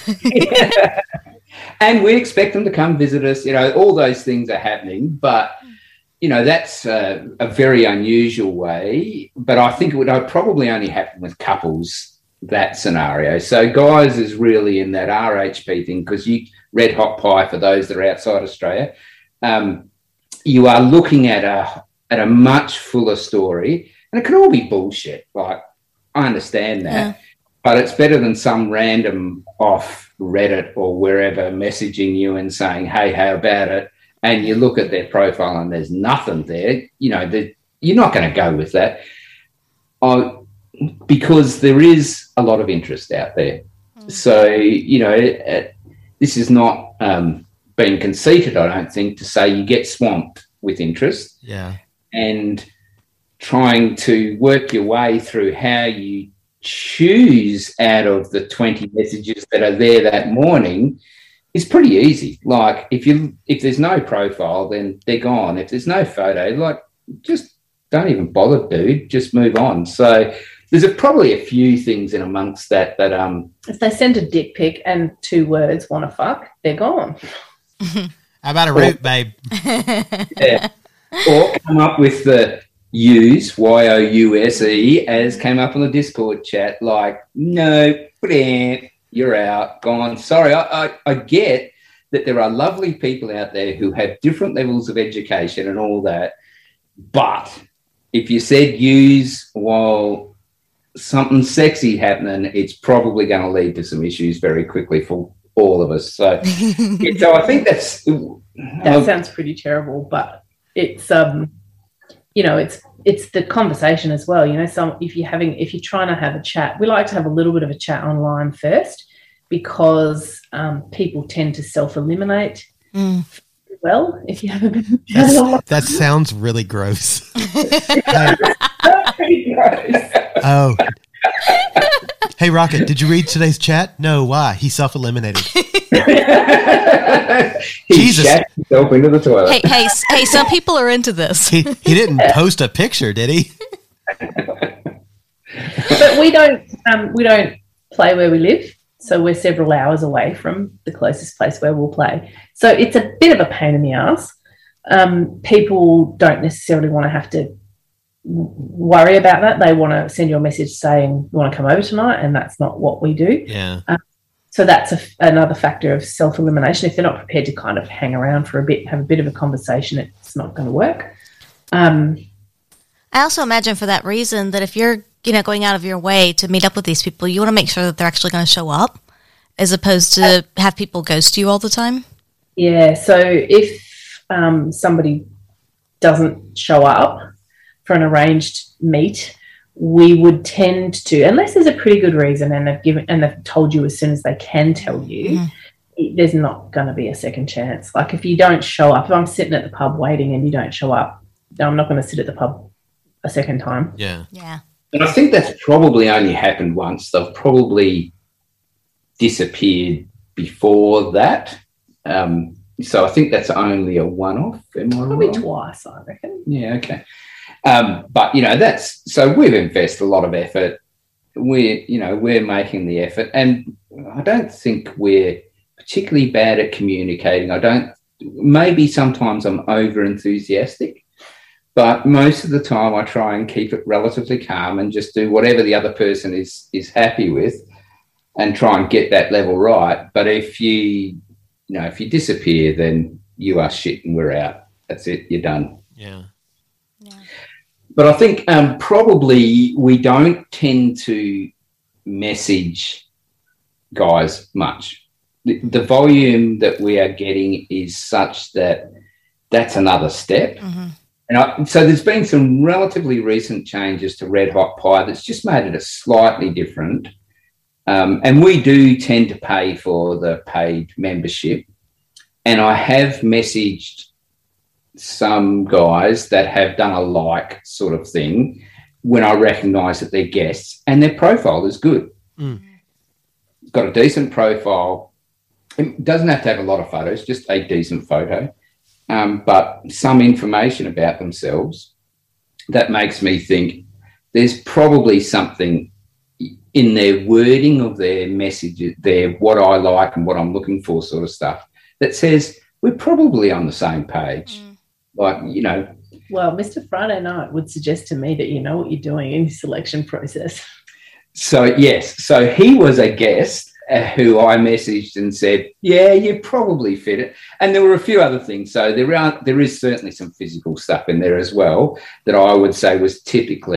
And we expect them to come visit us. You know, all those things are happening, but you know that's uh, a very unusual way. But I think it would I'd probably only happen with couples, that scenario. So guys is really in that R H P thing, because you red hot pie for those that are outside Australia. Um, you are looking at a at a much fuller story, and it can all be bullshit. Like, I understand that, Yeah. but it's better than some random off Reddit or wherever messaging you and saying, "Hey, how about it?" And you look at their profile and there's nothing there. You know, that you're not going to go with that, I, because there is a lot of interest out there. So you know, it, it, this is not um, being conceited, I don't think, to say you get swamped with interest. Yeah. And trying to work your way through how you choose out of the twenty messages that are there that morning is pretty easy. Like, if you if there's no profile, then they're gone. If there's no photo, like, just don't even bother, dude. Just move on. So there's a, probably a few things in amongst that that um If they send a dick pic and two words, want to fuck, they're gone. How about a root, babe? yeah. Or come up with the use, Y O U S E, as came up on the Discord chat, like, no, put in, you're out, gone. Sorry, I, I, I get that there are lovely people out there who have different levels of education and all that, but if you said use while something sexy happening, it's probably going to lead to some issues very quickly for all of us. So, yeah, so I think that's... That sounds pretty terrible, but it's um, you know, it's it's the conversation as well. You know, some if you're having if you're trying to have a chat, we like to have a little bit of a chat online first because um, people tend to self-eliminate. Mm. Well, if you have a bit of a That's, that sounds really gross. Hey. pretty gross. Oh. Hey, Rocket, did you read today's chat? No, why? He self-eliminated. he Jesus. shat himself into the toilet. Hey, hey, s- hey! Some people are into this. He, he didn't post a picture, did he? But we don't um, we don't play where we live, so we're several hours away from the closest place where we'll play. So it's a bit of a pain in the ass. Um, people don't necessarily want to have to w- worry about that. They want to send you a message saying you want to come over tonight, and that's not what we do. Yeah. Um, so that's a, another factor of self-elimination. If they're not prepared to kind of hang around for a bit, have a bit of a conversation, it's not going to work. Um, I also imagine for that reason that if you're, you know, going out of your way to meet up with these people, you want to make sure that they're actually going to show up, as opposed to have people ghost you all the time. Yeah. So if um, somebody doesn't show up for an arranged meet, we would tend to, unless there's a pretty good reason and they've given and they've told you as soon as they can tell you, mm. there's not going to be a second chance. Like if you don't show up, if I'm sitting at the pub waiting and you don't show up, I'm not going to sit at the pub a second time. Yeah. Yeah. And I think that's probably only happened once. They've probably disappeared before that. Um, so I think that's only a one-off. Am I Probably wrong? twice, I reckon. Yeah, okay. Um, but, you know, that's so we've invested a lot of effort. We're, you know, we're making the effort. And I don't think we're particularly bad at communicating. I don't, maybe sometimes I'm over enthusiastic, but most of the time I try and keep it relatively calm and just do whatever the other person is is happy with and try and get that level right. But if you, you know, if you disappear, then you are shit and we're out. That's it. You're done. Yeah. But I think um, probably we don't tend to message guys much. The, the volume that we are getting is such that that's another step. Mm-hmm. And I, so there's been some relatively recent changes to Red Hot Pie that's just made it a slightly different. Um, and we do tend to pay for the paid membership. And I have messaged some guys that have done a like sort of thing when I recognise that they're guests and their profile is good. Mm. It's got a decent profile. It doesn't have to have a lot of photos, just a decent photo, um, but some information about themselves that makes me think there's probably something in their wording of their message, their what I like and what I'm looking for sort of stuff that says we're probably on the same page. Mm. Like, you know. Well, Mister Friday Night would suggest to me that you know what you're doing in the selection process. So, yes. So he was a guest uh, who I messaged and said, yeah, you probably fit it. And there were a few other things. So there are, there is certainly some physical stuff in there as well that I would say was typically.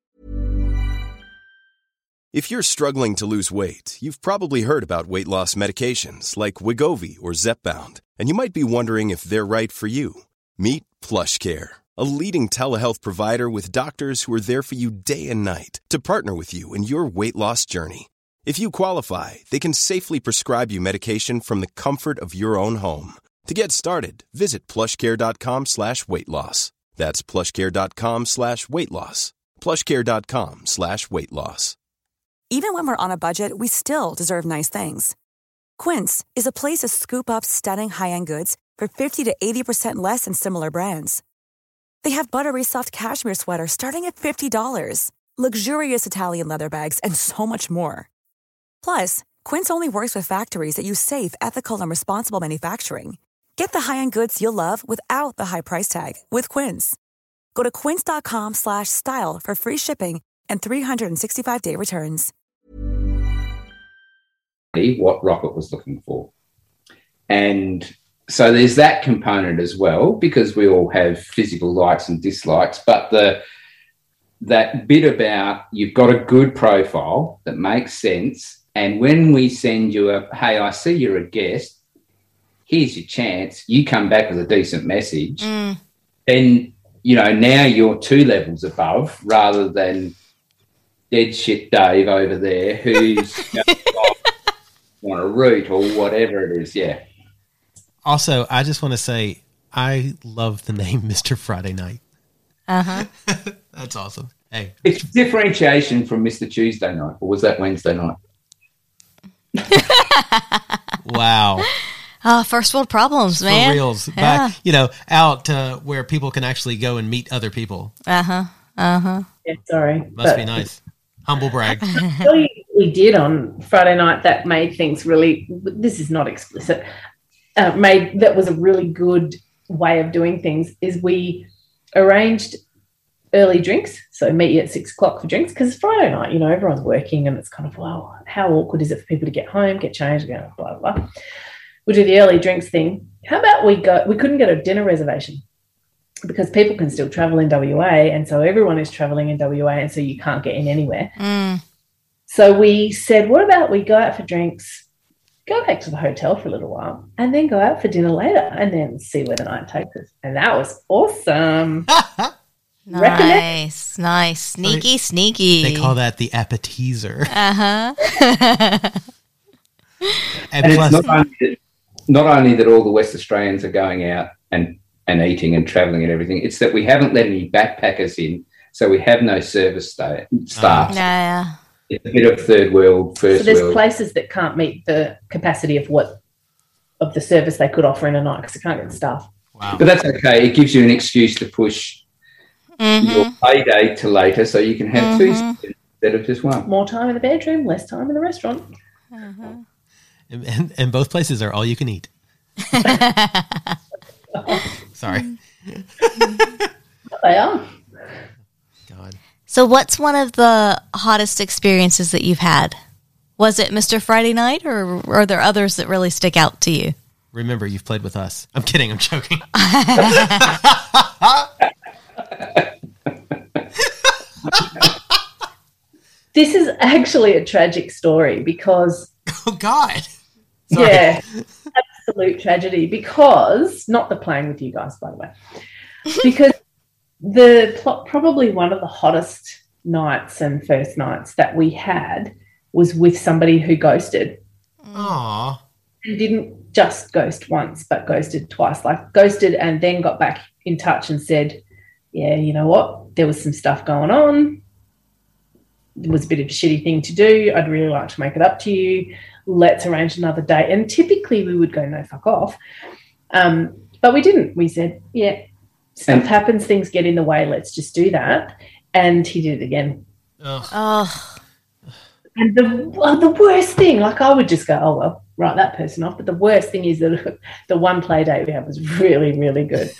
If you're struggling to lose weight, you've probably heard about weight loss medications like Wegovy or Zepbound, and you might be wondering if they're right for you. Meet PlushCare, a leading telehealth provider with doctors who are there for you day and night to partner with you in your weight loss journey. If you qualify, they can safely prescribe you medication from the comfort of your own home. To get started, visit plushcare.com slash weight loss. That's plushcare.com slash weight loss. plushcare.com slash weight loss. Even when we're on a budget, we still deserve nice things. Quince is a place to scoop up stunning high-end goods for fifty to eighty percent less than similar brands. They have buttery soft cashmere sweaters starting at fifty dollars, luxurious Italian leather bags, and so much more. Plus, Quince only works with factories that use safe, ethical, and responsible manufacturing. Get the high-end goods you'll love without the high price tag with Quince. Go to quince.com slash style for free shipping and three sixty-five day returns. What Rocket was looking for. And so there's that component as well, because we all have physical likes and dislikes, but the that bit about you've got a good profile that makes sense, and when we send you a, hey, I see you're a guest, here's your chance, you come back with a decent message, mm. then you know, now you're two levels above rather than dead shit Dave over there who's you know, on a route or whatever it is. Yeah. Also, I just want to say I love the name Mister Friday Night. Uh-huh. That's awesome. Hey. It's differentiation from Mister Tuesday Night, or was that Wednesday night? Wow. Oh, first world problems, man. For reals. Yeah. Back, you know, out uh, where people can actually go and meet other people. Uh-huh. Uh-huh. Yeah, sorry. Must but be nice. Humble brag. what we did on Friday night that made things really, this is not explicit, uh, made that was a really good way of doing things is we arranged early drinks. So meet you at six o'clock for drinks because it's Friday night, you know, everyone's working and it's kind of, well, how awkward is it for people to get home, get changed, go, blah, blah, blah. We do the early drinks thing. How about we go, we couldn't get a dinner reservation because people can still travel in W A and so everyone is traveling in W A and so you can't get in anywhere. Mm. So we said, what about we go out for drinks, go back to the hotel for a little while and then go out for dinner later and then see where the night takes us. And that was awesome. Nice, nice. Sneaky, sneaky. They call that the appetizer. Uh-huh. and And plus, it's not only, that, not only that all the West Australians are going out and, and eating and travelling and everything, it's that we haven't let any backpackers in, so we have no service sta- staff. Yeah. It's a bit of third world, first So there's world. places that can't meet the capacity of what of the service they could offer in a night because they can't get the staff. wow. But that's okay. It gives you an excuse to push Mm-hmm. your payday to later so you can have two instead of just one. More time in the bedroom, less time in the restaurant. and, and, and both places are all you can eat. Sorry. They are. God. So what's one of the hottest experiences that you've had? Was it Mister Friday Night or are there others that really stick out to you? Remember, you've played with us. I'm kidding. I'm joking. This is actually a tragic story because, Oh, God. Sorry. yeah, absolute tragedy because, not the playing with you guys, by the way, because the plot, probably one of the hottest nights and first nights that we had was with somebody who ghosted Aw. and didn't just ghost once, but ghosted twice, like ghosted and then got back in touch and said, yeah, you know what, there was some stuff going on. It was a bit of a shitty thing to do. I'd really like to make it up to you. Let's arrange another date. And typically we would go, no, fuck off. Um, but we didn't. We said, yeah, stuff And- happens, things get in the way, let's just do that. And he did it again. Ugh. Oh, And the well, the worst thing, like I would just go, oh, well, write that person off. But the worst thing is that the one play date we had was really, really good.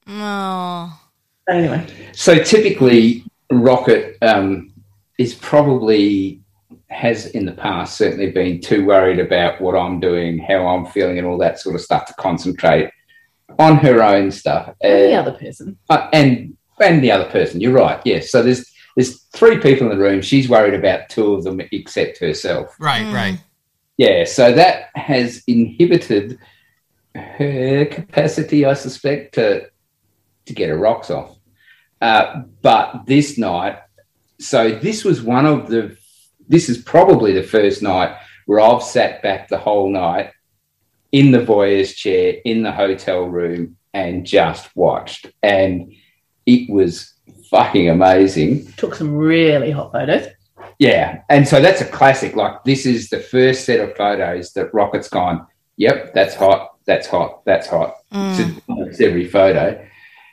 no. But anyway, So typically, Rocket um, is probably, has in the past certainly been too worried about what I'm doing, how I'm feeling and all that sort of stuff to concentrate on her own stuff. and the Uh, other person. uh, and and the other person, you're right, yes. So there's there's three people in the room. She's worried about two of them except herself. Right, right. Yeah, so that has inhibited her capacity, I suspect, to to get her rocks off. Uh, but this night, so this was one of the, this is probably the first night where I've sat back the whole night in the voyeur's chair in the hotel room and just watched. And it was fucking amazing. Took some really hot photos. Yeah, and so that's a classic. Like, this is the first set of photos that Rocket's gone, yep, that's hot, that's hot, that's hot. Mm. To almost every photo.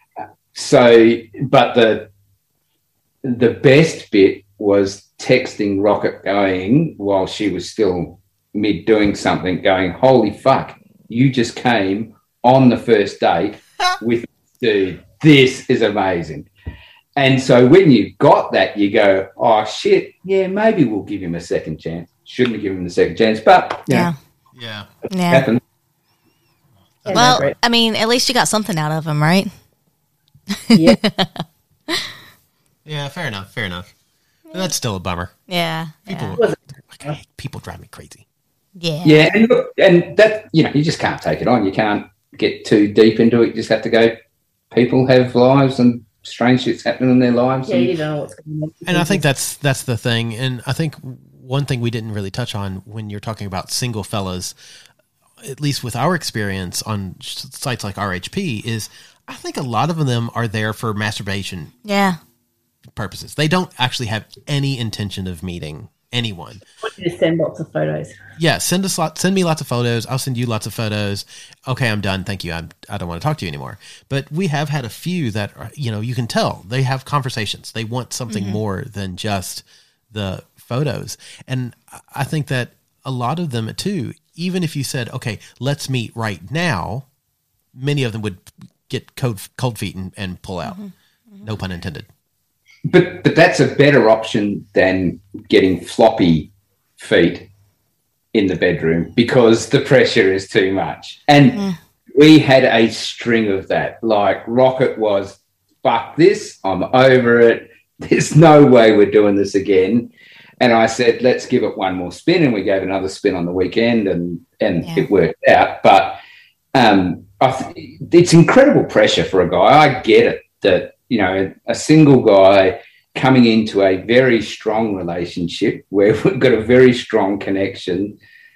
So, but the the best bit was texting Rocket going while she was still mid doing something, going, holy fuck, you just came on the first date with dude. This is amazing. And so when you got that, you go, oh, shit, yeah, maybe we'll give him a second chance. Shouldn't have given him the second chance, but you Yeah. know, Yeah. it Yeah. happened. Yeah, no, Well, great. I mean, at least you got something out of him, right? Yeah. Yeah, fair enough, fair enough. But that's still a bummer. Yeah. People, Was I hate- people drive me crazy. Yeah. Yeah, and look, and that, you know, you just can't take it on. You can't get too deep into it. You just have to go, people have lives and strange shit's happening in their lives. Yeah, and, you don't know what's going on. And I think that's that's the thing. And I think one thing we didn't really touch on when you're talking about single fellas, at least with our experience on sites like R H P, is I think a lot of them are there for masturbation Yeah. purposes. They don't actually have any intention of meeting anyone. I want you to send lots of photos. Yeah, send us lot, send me lots of photos. I'll send you lots of photos. Okay, I'm done. Thank you. I'm, I don't want to talk to you anymore. But we have had a few that are, you know, you can tell they have conversations. They want something Mm-hmm. more than just the photos. And I think that a lot of them too, even if you said, okay, let's meet right now, many of them would get cold, cold feet and, and pull out. Mm-hmm. No pun intended. But but that's a better option than getting floppy feet in the bedroom because the pressure is too much. And mm. we had a string of that. Like Rocket was, fuck this, I'm over it. There's no way we're doing this again. And I said, let's give it one more spin. And we gave another spin on the weekend and, and yeah. it worked out. But um, I th- it's incredible pressure for a guy. I get it that, you know, a single guy coming into a very strong relationship where we've got a very strong connection,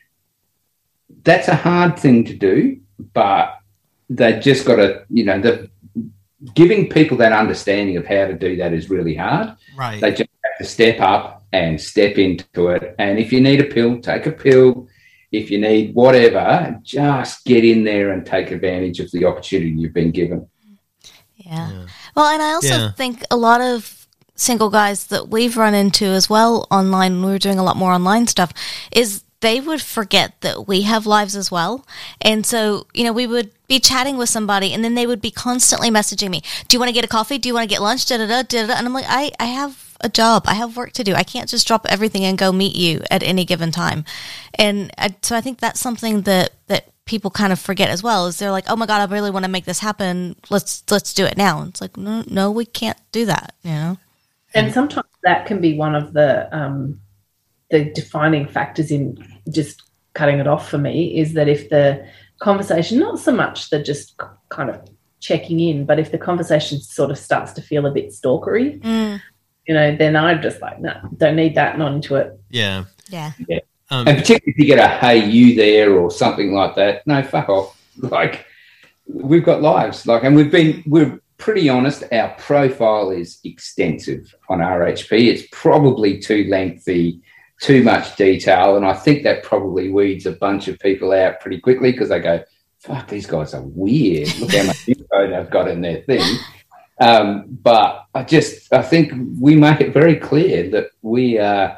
that's a hard thing to do, but they just got to, you know, the giving people that understanding of how to do that is really hard. Right. They just have to step up and step into it. And if you need a pill, take a pill. If you need whatever, just get in there and take advantage of the opportunity you've been given. Yeah. yeah. Well, and I also yeah. think a lot of single guys that we've run into as well online, when we were doing a lot more online stuff, is they would forget that we have lives as well. And so, you know, we would be chatting with somebody and then they would be constantly messaging me, do you want to get a coffee? Do you want to get lunch? Da, da, da, da, da. And I'm like, I, I have a job. I have work to do. I can't just drop everything and go meet you at any given time. And I, so I think that's something that, that people kind of forget as well, is they're like, oh my God, I really want to make this happen. Let's, let's do it now. And it's like, no, no, we can't do that, you know? And sometimes that can be one of the, um, the defining factors in just cutting it off for me, is that if the conversation, not so much the just kind of checking in, but if the conversation sort of starts to feel a bit stalkery, mm. you know, then I'm just like, no, nah, don't need that, not into it. Yeah. Yeah. Yeah. Um, and particularly if you get a, hey, you there or something like that, no, fuck off. Like, we've got lives. Like, and we've been, we're pretty honest, our profile is extensive on R H P. It's probably too lengthy, too much detail, and I think that probably weeds a bunch of people out pretty quickly because they go, fuck, these guys are weird. Look how much info they've got in their thing. Um, but I just, I think we make it very clear that we are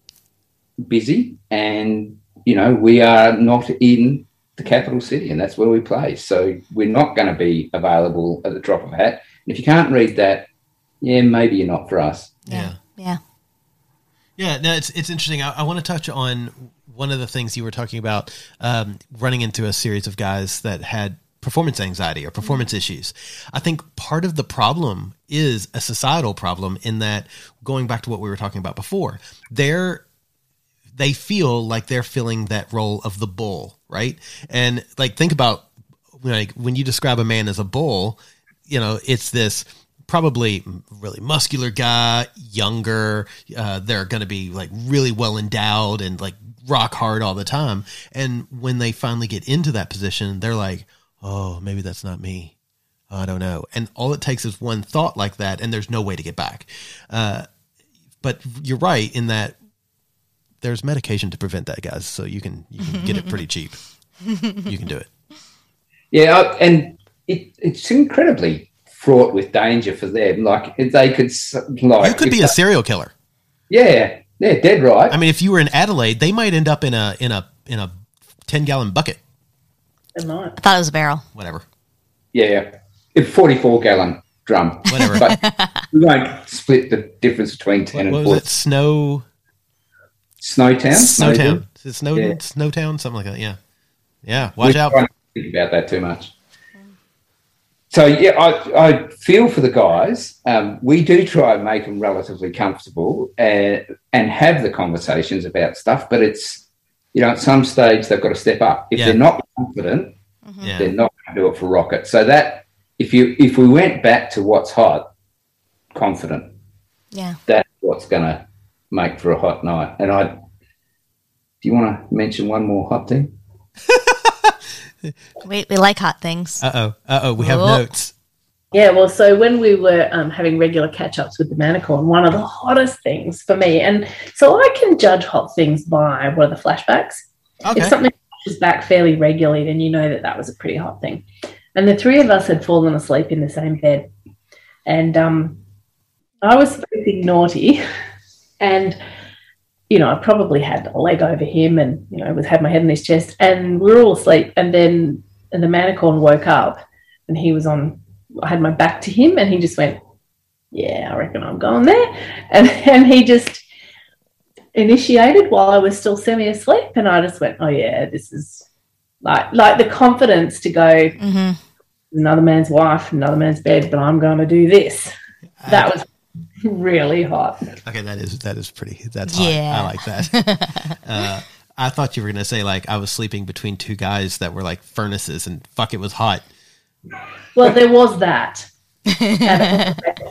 busy and, you know, we are not in the capital city, and that's where we play. So we're not going to be available at the drop of a hat. And if you can't read that, yeah, maybe you're not for us. Yeah. Yeah. Yeah, no, it's it's interesting. I, I want to touch on one of the things you were talking about, um, running into a series of guys that had performance anxiety or performance mm-hmm. issues. I think part of the problem is a societal problem in that, going back to what we were talking about before, they're they feel like they're filling that role of the bull, right? And like, think about, like, when you describe a man as a bull, you know, it's this probably really muscular guy, younger. Uh, they're going to be like really well endowed and like rock hard all the time. And when they finally get into that position, they're like, oh, maybe that's not me. I don't know. And all it takes is one thought like that, and there's no way to get back. Uh, but you're right in that there's medication to prevent that, guys. So you can, you can get it pretty cheap. You can do it. Yeah. And it, it's incredibly fraught with danger for them. Like, they could, like, you could be a serial killer. Yeah. Yeah. Dead right. I mean, if you were in Adelaide, they might end up in a, in a, in a ten gallon bucket. They might. I thought it was a barrel. Whatever. Yeah. A forty-four gallon drum. Whatever. But we won't split the difference between ten what, what and was forty. it? Snow. Snowtown? Snowtown. Is it Snowden? Yeah. Snowtown? Something like that. Yeah. Yeah. Watch We're out. trying to think about that too much. So, yeah, I, I feel for the guys. Um, we do try and make them relatively comfortable and, and have the conversations about stuff, but it's, you know, at some stage they've got to step up. If Yeah. they're not confident, Yeah. they're not going to do it for Rocket. So that, if you if we went back to what's hot, confident. Yeah. That's what's going to make for a hot night. And I, do you want to mention one more hot thing? We we like hot things. Uh oh. Uh oh. We have Oh. notes. Yeah, well, so when we were um, having regular catch-ups with the Manicorn, one of the hottest things for me, and so I can judge hot things by what are the flashbacks. Okay. If something flashes back fairly regularly, then you know that that was a pretty hot thing. And the three of us had fallen asleep in the same bed. And um, I was sleeping naughty and, you know, I probably had a leg over him and, you know, was had my head in his chest and we were all asleep. And then and the Manicorn woke up and he was on, I had my back to him and he just went, yeah, I reckon I'm going there. And, and he just initiated while I was still semi-asleep. And I just went, oh, yeah, this is like, like the confidence to go, Mm-hmm. another man's wife, another man's bed, but I'm going to do this. That was really hot. Okay, that is that is pretty. That's hot. Yeah. I like that. uh, I thought you were gonna say like I was sleeping between two guys that were like furnaces, and fuck, it was hot. Well, there was that. Yes.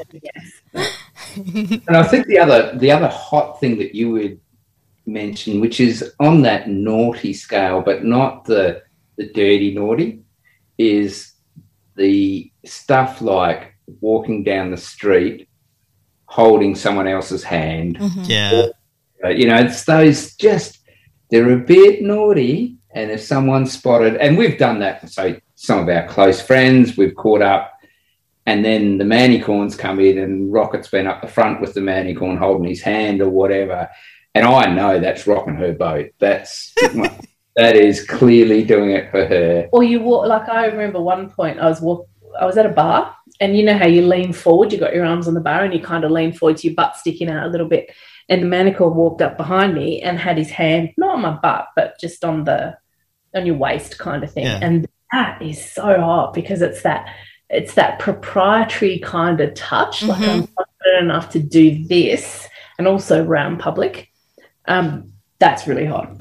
And I think the other the other hot thing that you would mention, which is on that naughty scale, but not the the dirty naughty, is the stuff like walking down the street, holding someone else's hand. Mm-hmm. Yeah. Uh, you know, it's those just, they're a bit naughty. And if someone's spotted, and we've done that, so some of our close friends, we've caught up, and then the Manicorns come in and Rocket's been up the front with the Manicorn holding his hand or whatever. And I know that's rocking her boat. That's, that is clearly doing it for her. Or you walk, like I remember one point I was walk, I was at a bar and you know how you lean forward, you got your arms on the bar and you kind of lean forward to your butt sticking out a little bit. And the Manicorn walked up behind me and had his hand, not on my butt, but just on the, on your waist kind of thing. Yeah. And that is so hot because it's that, it's that proprietary kind of touch. Mm-hmm. Like I'm confident enough to do this and also around public. Um, that's really hot.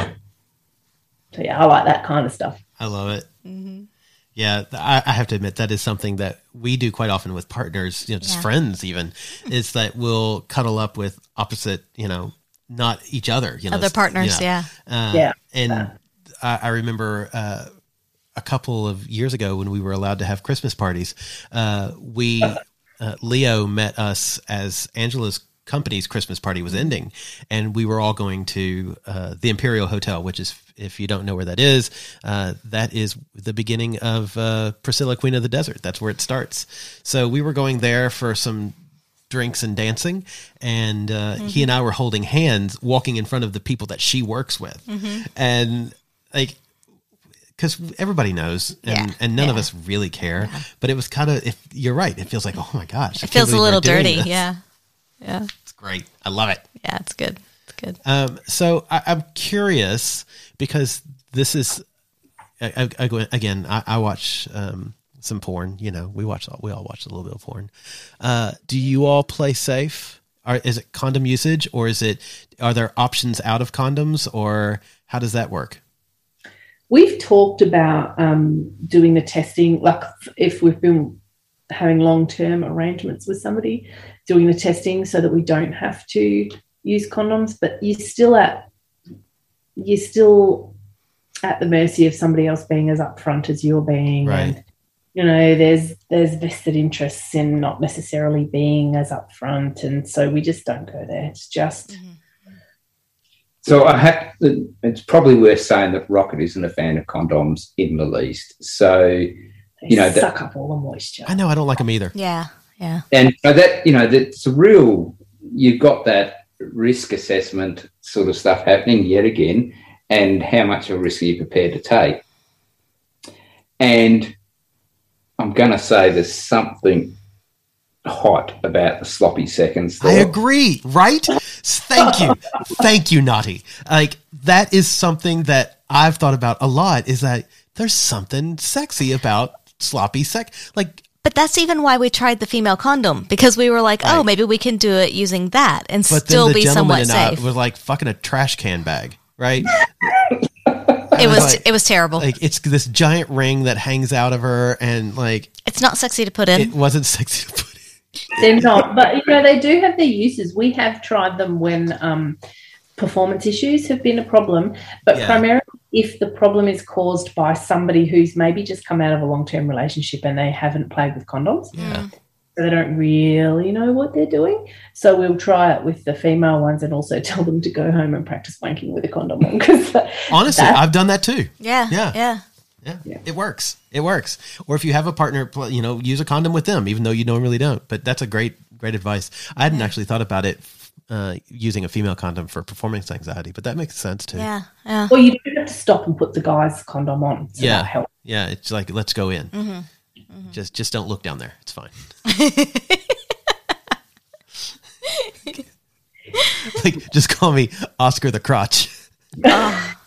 So yeah, I like that kind of stuff. I love it. Mm-hmm. Yeah, I, I have to admit that is something that we do quite often with partners, you know, just Yeah. friends even, is that we'll cuddle up with opposite, you know, not each other, you know. Other partners, you know. yeah. Uh, Yeah. And I, I remember uh, a couple of years ago when we were allowed to have Christmas parties, uh, we, uh, Leo met us as Angela's company's Christmas party was ending, and we were all going to uh, the Imperial Hotel, which is, if you don't know where that is, uh, that is the beginning of uh, Priscilla, Queen of the Desert. That's where it starts. So we were going there for some drinks and dancing, and uh, mm-hmm. he and I were holding hands, walking in front of the people that she works with, mm-hmm. and like, because everybody knows, and, Yeah. and none of Yeah. us really care. Yeah. But it was kind of, if you're right, it feels like, oh my gosh, I It feels can't a believe little we're doing dirty. this. Yeah. Yeah. It's great. I love it. Yeah. It's good. It's good. Um, so I, I'm curious because this is, I, I, I go again. I, I watch um, some porn. You know, we watch. We all watch a little bit of porn. Uh, do you all play safe? Are, is it condom usage, or is it? Are there options out of condoms, or how does that work? We've talked about um, doing the testing, like if we've been having long-term arrangements with somebody, doing the testing so that we don't have to use condoms, but you're still at you're still at the mercy of somebody else being as upfront as you're being. Right. And, you know, there's there's vested interests in not necessarily being as upfront, and so we just don't go there. It's just Mm-hmm. So I have, it's probably worth saying that Rocket isn't a fan of condoms in the least. So, they you know, that, suck up all the moisture. I know I don't like them either. Yeah. Yeah. and so that, you know, that's a real, you've got that risk assessment sort of stuff happening yet again, and how much of a risk are you prepared to take? And I'm going to say there's something hot about the sloppy seconds. I there. agree, right? Thank you. Thank you, Naughty. Like, that is something that I've thought about a lot, is that there's something sexy about sloppy sex. Like, But that's even why we tried the female condom, because we were like, Right. oh, maybe we can do it using that and but still then the be gentleman somewhat and safe. I was like fucking a trash can bag, right? It was like- it was terrible. Like, it's this giant ring that hangs out of her, and like, It's not sexy to put in. it wasn't sexy to put in. They're not, but you know, they do have their uses. We have tried them when um, performance issues have been a problem, but Yeah. primarily if the problem is caused by somebody who's maybe just come out of a long-term relationship and they haven't played with condoms. Yeah. So they don't really know what they're doing. So we'll try it with the female ones and also tell them to go home and practice wanking with a condom on. Because Honestly, that- I've done that too. Yeah. Yeah. Yeah. Yeah. Yeah. It works. It works. Or if you have a partner, pl- you know, use a condom with them, even though you normally don't. But that's a great, great advice. I hadn't actually thought about it uh, using a female condom for performance anxiety, but that makes sense too. Yeah. Yeah. Well, you don't have to stop and put the guy's condom on. So Yeah. that helps. Yeah. It's like, let's go in. Mm-hmm. Mm-hmm. Just, just don't look down there. It's fine. Like, just call me Oscar the Crotch. Oh.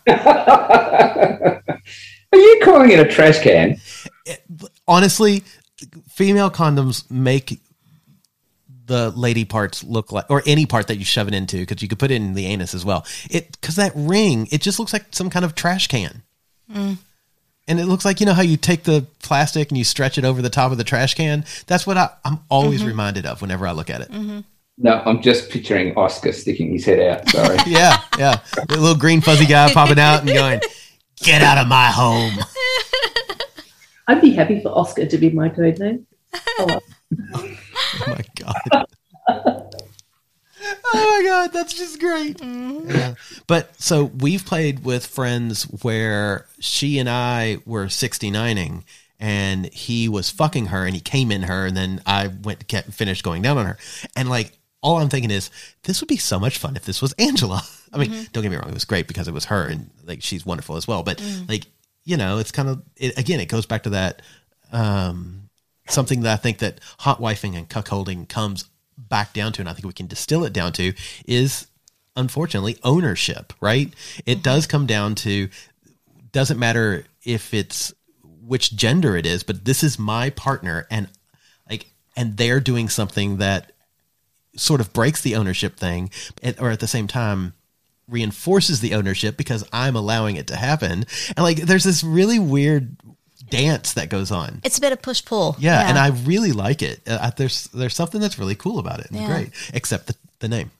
Are you calling it a trash can? Honestly, female condoms make the lady parts look like, or any part that you shove it into, because you could put it in the anus as well. It because that ring, it just looks like some kind of trash can. Mm. And it looks like, you know how you take the plastic and you stretch it over the top of the trash can? That's what I, I'm always Mm-hmm. reminded of whenever I look at it. Mm-hmm. No, I'm just picturing Oscar sticking his head out. Sorry. Yeah, yeah. The little green fuzzy guy popping out and going, "Get out of my home." I'd be happy for Oscar to be my code name. Oh, well. Oh my God. Oh my God, that's just great. Yeah. But so we've played with friends where she and I were sixty-nining and he was fucking her and he came in her and then I went to get finished going down on her. And like, all I'm thinking is, this would be so much fun if this was Angela. I mean, don't get me wrong, it was great because it was her and like she's wonderful as well. But like, you know, it's kind of, it, again, it goes back to that, um, something that I think that hot wifing and cuckolding comes back down to, and I think we can distill it down to, is unfortunately ownership, right? It does come down to, doesn't matter if it's which gender it is, but this is my partner, and like, and they're doing something that sort of breaks the ownership thing, or at the same time reinforces the ownership because I'm allowing it to happen. And like, there's this really weird dance that goes on. It's a bit of push pull. Yeah, and I really like it. Uh, there's there's something that's really cool about it. And Yeah. great, except the, the name.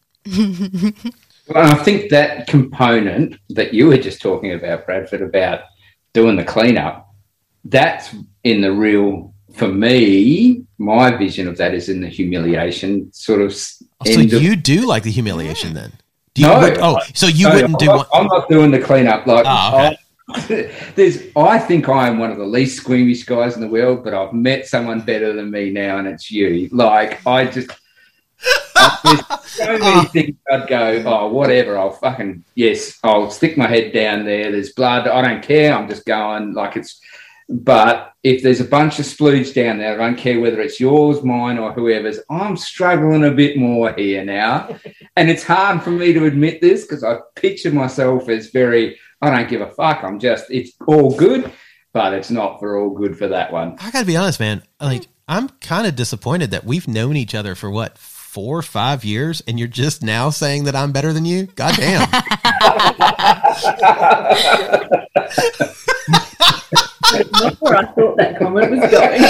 Well, I think that component that you were just talking about, Bradford, about doing the cleanup, that's in the real, for me, my vision of that is in the humiliation sort of Oh, so end of- you do like the humiliation then? Do you, No. would- oh, so you No, wouldn't I'm do not, one? I'm not doing the cleanup. Like, Oh, okay. I, there's, I think I am one of the least squeamish guys in the world, but I've met someone better than me now, and it's you. Like, I just, I, there's so many things I'd go, oh, whatever. I'll fucking yes, I'll stick my head down there. There's blood. I don't care. I'm just going like it's. But if there's a bunch of splooge down there, I don't care whether it's yours, mine, or whoever's, I'm struggling a bit more here now. And it's hard for me to admit this because I picture myself as very, I don't give a fuck. I'm just, it's all good, but it's not for all good for that one. I got to be honest, man. Like, I'm kind of disappointed that we've known each other for what, four or five years, and you're just now saying that I'm better than you? God damn. That's not where I thought that comment was going.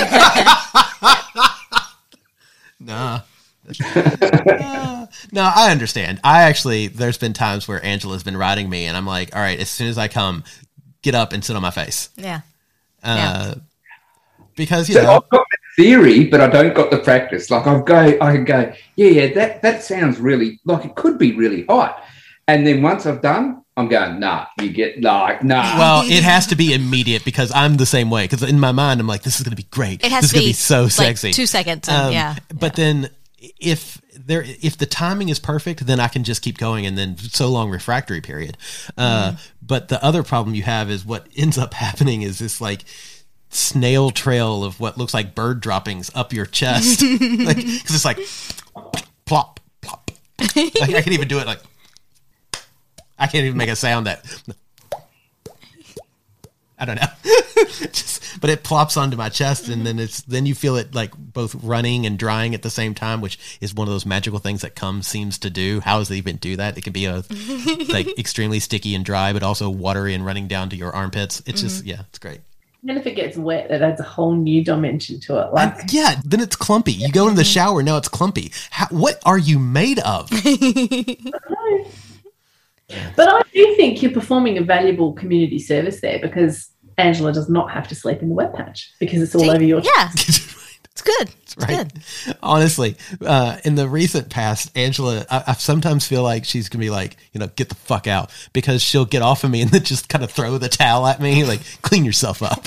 Nah. Uh, no, I understand. I actually, there's been times where Angela's been riding me, and I'm like, all right, as soon as I come, get up and sit on my face. Yeah. Uh, Because, you So know, I've got the theory, but I don't got the practice. Like I've go, I can go, yeah, yeah, that that sounds really like it could be really hot. And then once I've done, I'm going, nah, you get like, nah. well, it has to be immediate because I'm the same way. Because in my mind, I'm like, this is going to be great. It has this is to going to be be so like sexy. two seconds. And, Um, yeah. But then if there, if the timing is perfect, then I can just keep going and then so long refractory period. Uh, Mm-hmm. But the other problem you have is what ends up happening is this like snail trail of what looks like bird droppings up your chest. Like, cause it's like plop, plop. Like, I can't even do it. Like, I can't even make a sound that, I don't know. Just, but it plops onto my chest, and then it's then you feel it like both running and drying at the same time, which is one of those magical things that cum seems to do. How does it even do that? It can be a like extremely sticky and dry, but also watery and running down to your armpits. It's just yeah, it's great. then if it gets wet, it adds a whole new dimension to it. Like, And yeah, then it's clumpy. You go into the shower, now it's clumpy. How, what are you made of? but I do think you're performing a valuable community service there, because Angela does not have to sleep in the wet patch because it's all See? over your. Yeah. It's good. It's Right. good. Honestly, uh, in the recent past, Angela, I, I sometimes feel like she's going to be like, you know, get the fuck out, because she'll get off of me and then just kind of throw the towel at me, like, clean yourself up.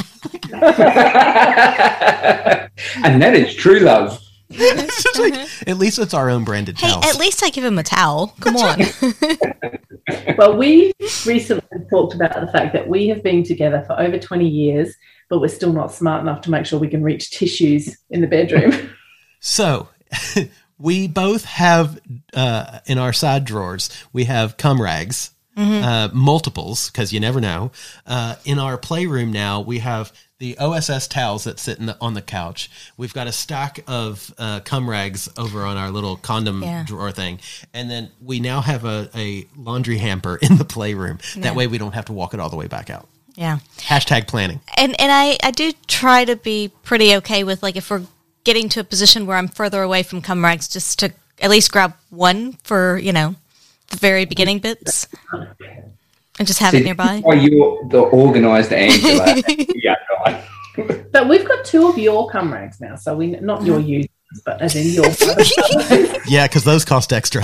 And that is true love. It's just like, at least it's our own branded Hey, towels. at least I give him a towel. Come on. Well, we recently talked about the fact that we have been together for over twenty years, but we're still not smart enough to make sure we can reach tissues in the bedroom. So we both have uh, in our side drawers, we have cum rags, uh, multiples, because you never know. Uh, in our playroom now, we have the O S S towels that sit in the, on the couch. We've got a stack of uh, cum rags over on our little condom Yeah. drawer thing. And then we now have a, a laundry hamper in the playroom. That way we don't have to walk it all the way back out. Yeah. Hashtag planning. And and I, I do try to be pretty okay with, like, if we're getting to a position where I'm further away from cum rags, just to at least grab one for, you know, the very beginning bits and just have See, it nearby. Why you're the organised Angela. Yeah, right. But we've got two of your cum rags now, so we not your users, but as in your. Yeah, because those cost extra.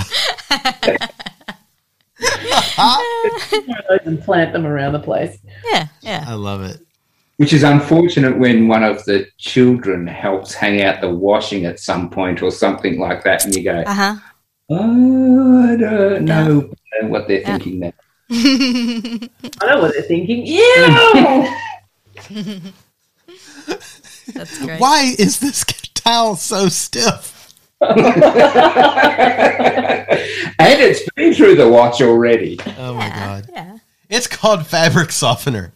And plant them around the place. Yeah, yeah. I love it. Which is unfortunate when one of the children helps hang out the washing at some point or something like that, and you go, Uh-huh. oh, I don't know what they're thinking now. I know what they're thinking. Ew! That's great. Why is this towel so stiff? And it's been through the watch already. Oh my God. Yeah. It's called fabric softener.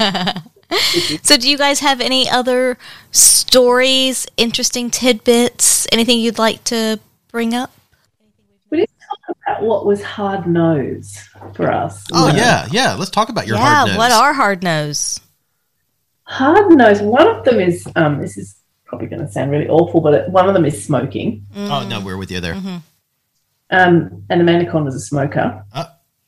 So do you guys have any other stories, interesting tidbits, anything you'd like to bring up? We didn't talk about what was hard nose for us. Oh, No. yeah. Yeah. Let's talk about your yeah, hard nose. what are hard nose? Hard nose. One of them is, um, this is probably going to sound really awful, but it, one of them is smoking. Oh, no, we're with you there. Mm-hmm. Um, and Amanda Conn was a smoker. Uh,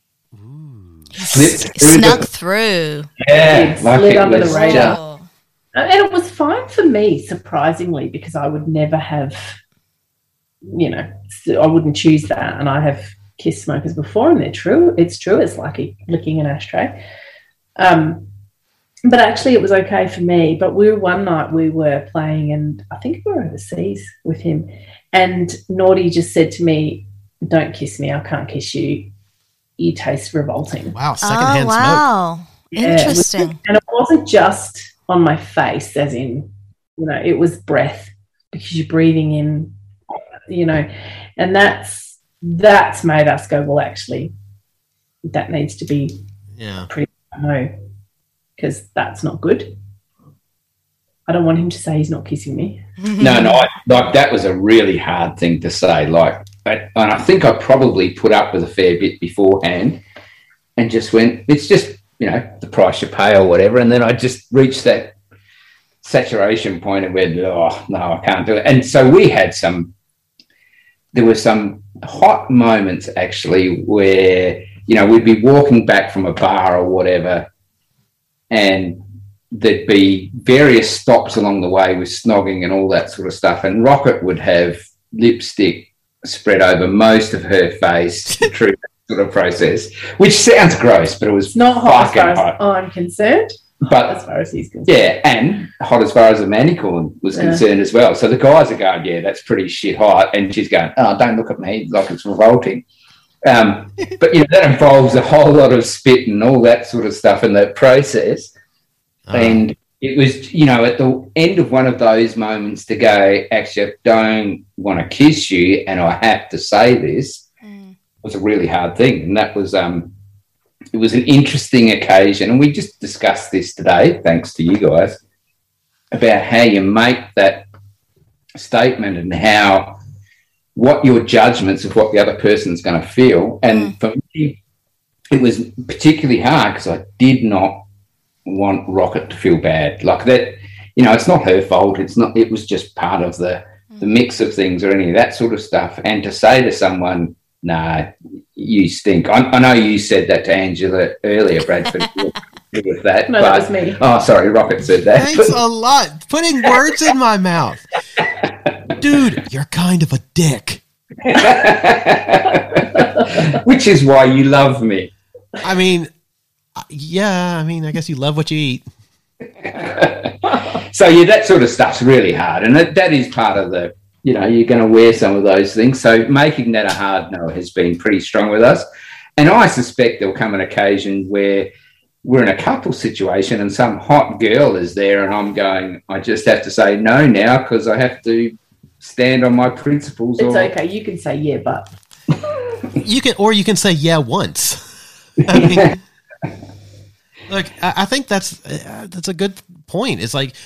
Slipped through Snuck the- through. Yeah, It like slid it under was the radar. just- Oh. And it was fine for me, surprisingly, because I would never have, you know, I wouldn't choose that. And I have kissed smokers before, and they're true. It's true. It's like a, licking an ashtray. Um, but actually, it was okay for me. But we were one night we were playing, and I think we were overseas with him. And Naughty just said to me, "Don't kiss me. I can't kiss you. You taste revolting." wow. Oh, Secondhand smoke. wow. Yeah. Interesting. And it wasn't just on my face, as in, you know, it was breath, because you're breathing in, you know, and that's that's made us go, well, actually, that needs to be Yeah. pretty no, because that's not good. I don't want him to say he's not kissing me. No, no, I, like that was a really hard thing to say. Like, I, and I think I probably put up with a fair bit beforehand, and just went, it's just, you know, the price you pay or whatever. And then I just reached that saturation point and went, oh no, I can't do it. And so we had some. There were some hot moments actually where, you know, we'd be walking back from a bar or whatever, and there'd be various stops along the way with snogging and all that sort of stuff. And Rocket would have lipstick spread over most of her face through that sort of process, which sounds gross, but it was It's not hot as fucking far as hot. I'm concerned, But as far as he's concerned. yeah, and hot as far as the manicorn was Yeah. concerned as well. So the guys are going, yeah, that's pretty shit hot. And she's going, oh, don't look at me like it's revolting. Um, but, you know, that involves a whole lot of spit and all that sort of stuff in that process. Uh, And it was, you know, at the end of one of those moments to go, actually, I don't want to kiss you and I have to say this, Mm. was a really hard thing. And that was, um, it was an interesting occasion. And we just discussed this today, thanks to you guys, about how you make that statement and how, what your judgments of what the other person's going to feel. And for me, it was particularly hard because I did not want Rocket to feel bad. Like that, you know, it's not her fault. It's not, it was just part of the, the mix of things or any of that sort of stuff. And to say to someone, nah, you stink. I, I know you said that to Angela earlier, Bradford, with that. No, but, that was me. Oh, sorry, Rocket said that. Thanks a lot. Putting words in my mouth. Dude, you're kind of a dick. Which is why you love me. I mean, yeah, I mean, I guess you love what you eat. So, yeah, that sort of stuff's really hard. And that, that is part of the, you know, you're going to wear some of those things. So making that a hard no has been pretty strong with us. And I suspect there'll come an occasion where we're in a couple situation and some hot girl is there and I'm going, I just have to say no now because I have to stand on my principles. It's or... okay. You can say yeah, but. You can, or you can say yeah once. I mean, look, I, I think that's uh, that's a good point. It's like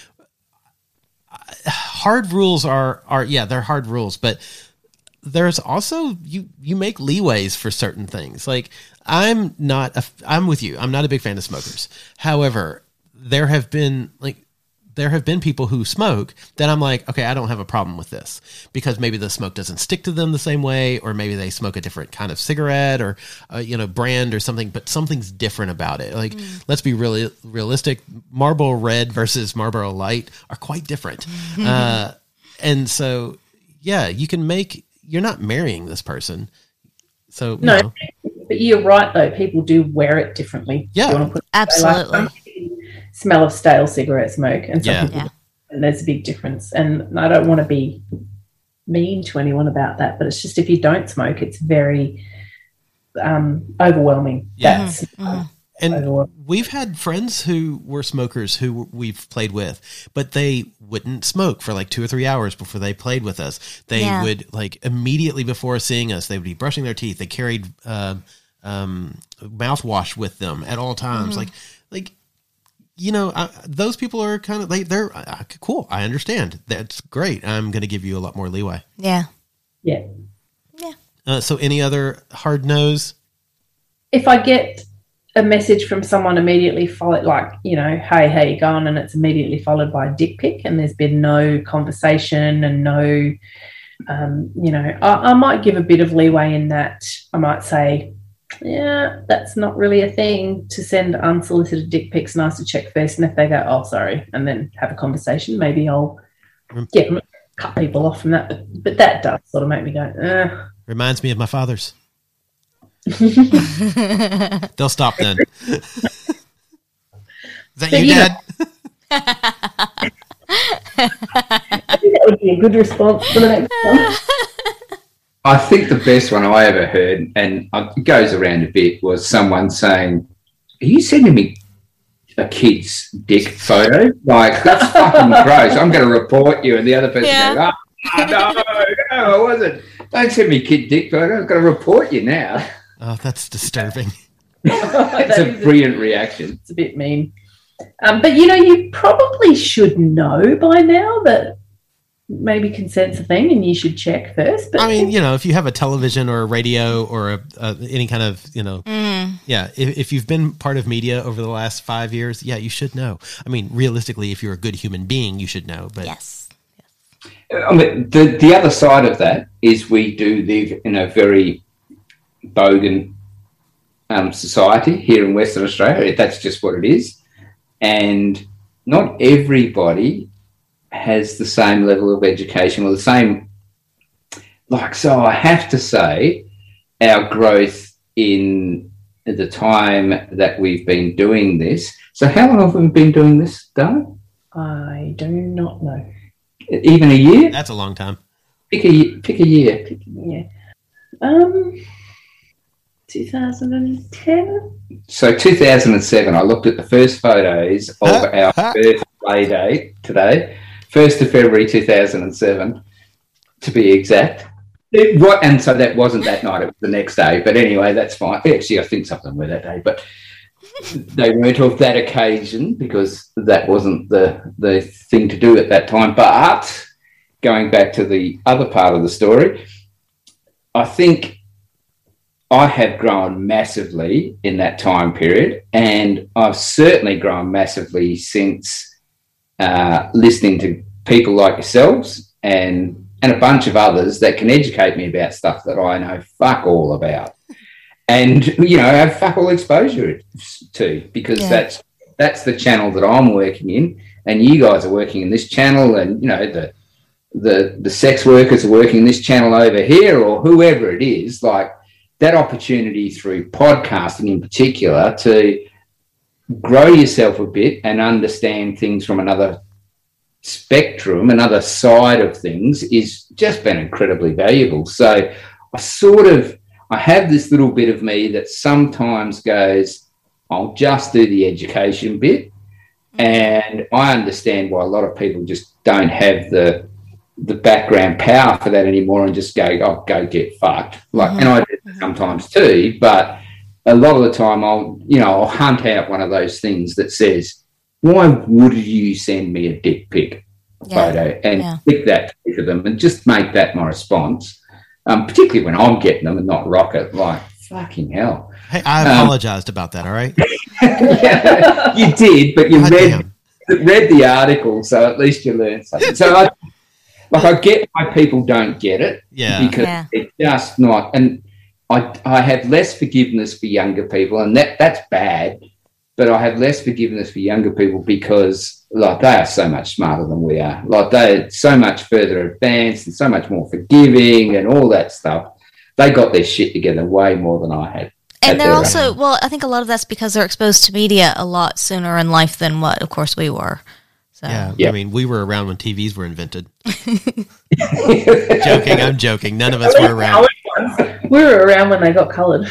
uh, hard rules are are yeah, they're hard rules, but there's also you you make leeways for certain things. Like I'm not a, I'm with you. I'm not a big fan of smokers. However, there have been like there have been people who smoke that I'm like, okay, I don't have a problem with this because maybe the smoke doesn't stick to them the same way, or maybe they smoke a different kind of cigarette or, uh, you know, brand or something, but something's different about it. Like, mm. let's be really realistic. Marlboro Red versus Marlboro Light are quite different. uh, and so, yeah, you can make, you're not marrying this person. So, no, know. But you're right though. People do wear it differently. Yeah, you want to put absolutely. Like, smell of stale cigarette smoke, and some yeah. people, yeah. and there's a big difference. And I don't want to be mean to anyone about that, but it's just if you don't smoke, it's very um, overwhelming. Yeah. That's Mm-hmm. And overwhelming. We've had friends who were smokers who we've played with, but they wouldn't smoke for like two or three hours before they played with us. They Yeah. would like immediately before seeing us, they would be brushing their teeth. They carried uh, um, mouthwash with them at all times. Mm-hmm. Like, like, you know, I, those people are kind of like, they're uh, cool. I understand. That's great. I'm going to give you a lot more leeway. Yeah. Yeah. Yeah. Uh, so any other hard nose? If I get a message from someone immediately followed, like, you know, hey, how you going? And it's immediately followed by a dick pic and there's been no conversation and no, um, you know, I, I might give a bit of leeway in that. I might say, yeah, that's not really a thing to send unsolicited dick pics. Nice to check first. And if they go, oh, sorry, and then have a conversation, maybe I'll get them, cut people off from that. But, but that does sort of make me go, eh. Reminds me of my father's. They'll stop then. Is that But you, you Dad? I think that would be a good response for the next one. I think the best one I ever heard, and it goes around a bit, was someone saying, are you sending me a kid's dick photo? Like, that's fucking gross. I'm going to report you. And the other person Yeah. goes, oh, no, no, I wasn't. Don't send me kid dick photo. I'm going to report you now. Oh, that's disturbing. It's a brilliant reaction. It's a bit mean. Um, but, you know, you probably should know by now that maybe consent's a thing and you should check first. But I mean, you know, if you have a television or a radio or a, a any kind of, you know, Mm. yeah, if, if you've been part of media over the last five years, yeah, you should know. I mean, realistically, if you're a good human being, you should know. But Yes. I mean, the, the other side of that is we do live in a very bogan um, society here in Western Australia. That's just what it is. And not everybody has the same level of education or the same, like, so I have to say our growth in the time that we've been doing this. So how long have we been doing this, Darren? I do not know. Even a year? that's a long time. Pick a year. Pick a year. Yeah. Um, two thousand ten? So two thousand seven, I looked at the first photos of our first play date today, first of February two thousand seven, to be exact. It, what, and so that wasn't that night, it was the next day. But anyway, that's fine. Actually, I think something were that day, but they weren't of that occasion because that wasn't the, the thing to do at that time. But going back to the other part of the story, I think I have grown massively in that time period, and I've certainly grown massively since uh, listening to people like yourselves and and a bunch of others that can educate me about stuff that I know fuck all about, and you know have fuck all exposure to, because yeah. that's that's the channel that I'm working in, and you guys are working in this channel, and you know the the the sex workers are working in this channel over here, or whoever it is. Like that opportunity through podcasting in particular to grow yourself a bit and understand things from another spectrum, another side of things, is just been incredibly valuable. So I sort of, I have this little bit of me that sometimes goes, I'll just do the education bit. And I understand why a lot of people just don't have the the background power for that anymore and just go, oh, go get fucked. Like, mm-hmm. and I do that sometimes too, but a lot of the time I'll, you know, I'll hunt out one of those things that says, why would you send me a dick pic yeah. photo, and yeah. click that to them and just make that my response, um, particularly when I'm getting them and not Rocket, like, fucking hell. Hey, I apologized um, about that, all right? yeah, you did, but you God read, read the article, so at least you learned something. So I, like, I get why people don't get it, yeah, because yeah. it's just not, and I, I have less forgiveness for younger people, and that that's bad, but I have less forgiveness for younger people because, like, they are so much smarter than we are. Like, they're so much further advanced and so much more forgiving and all that stuff. They got their shit together way more than I had. And they're also, age. well, I think a lot of that's because they're exposed to media a lot sooner in life than what, of course, we were. So. Yeah, yep. I mean, we were around when T Vs were invented. Joking, I'm joking. None of us were around. We were around when they got coloured.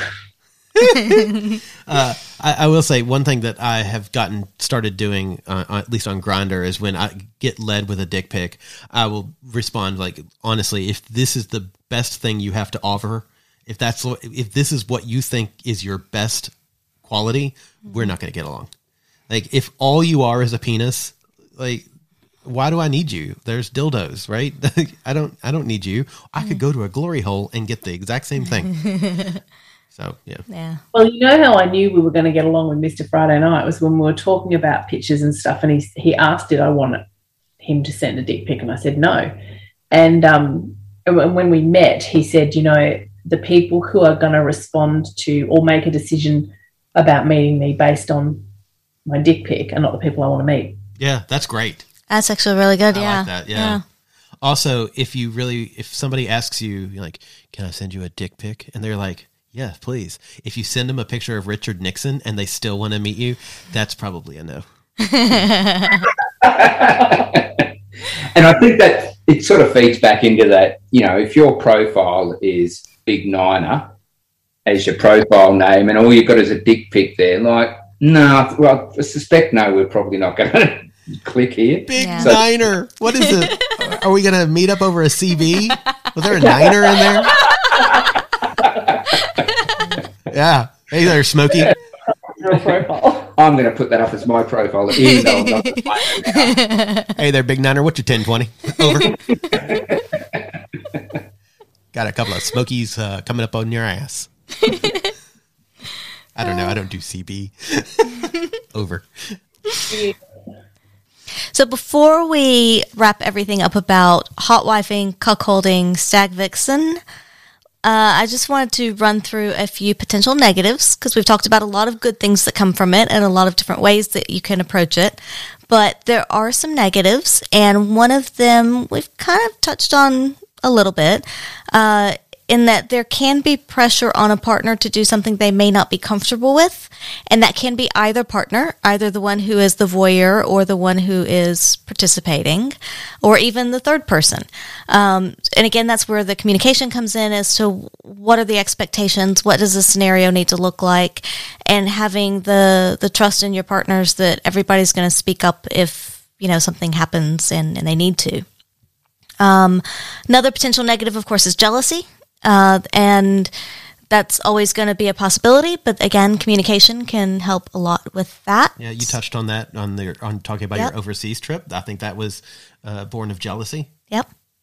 uh, I, I will say one thing that I have gotten started doing, uh, at least on Grindr, is when I get led with a dick pic, I will respond like, honestly, if this is the best thing you have to offer, if that's if this is what you think is your best quality, we're not going to get along. Like, if all you are is a penis, like, why do I need you? There's dildos, right? I don't I don't need you. I could go to a glory hole and get the exact same thing. So, yeah. Yeah. Well, you know how I knew we were going to get along with Mister Friday Night was when we were talking about pictures and stuff, and he he asked did I want him to send a dick pic, and I said no. And um, and when we met, he said, you know, the people who are going to respond to or make a decision about meeting me based on my dick pic are not the people I want to meet. Yeah, that's great. That's actually really good. I yeah. like that. Yeah. yeah. Also, if you really, if somebody asks you, you're like, can I send you a dick pic? And they're like, yeah, please. If you send them a picture of Richard Nixon and they still want to meet you, that's probably a no. And I think that it sort of feeds back into that, you know, if your profile is Big Niner as your profile name and all you've got is a dick pic there, like, no, well, I suspect no, we're probably not going to click here. Big yeah. Niner. What is it? Are we going to meet up over a C V? Was there a Niner in there? Yeah. Hey there, Smokey. Your profile. I'm going to put that up as my profile. Even though I'm not the Hey there, Big Niner. What's your ten twenty? Over. Got a couple of Smokies uh, coming up on your ass. I don't know. I don't do C B. Over. So before we wrap everything up about hot wifing, cuckolding, stag vixen, uh, I just wanted to run through a few potential negatives because we've talked about a lot of good things that come from it and a lot of different ways that you can approach it. But there are some negatives, and one of them we've kind of touched on a little bit, uh, in that there can be pressure on a partner to do something they may not be comfortable with. And that can be either partner, either the one who is the voyeur or the one who is participating, or even the third person. Um, and again, that's where the communication comes in as to what are the expectations, what does the scenario need to look like, and having the, the trust in your partners that everybody's going to speak up if, you know, something happens and, and they need to. Um, another potential negative, of course, is jealousy. Uh, and that's always going to be a possibility, but again, communication can help a lot with that. Yeah, you touched on that on the on talking about yep. your overseas trip. I think that was uh, born of jealousy. Yep, yep.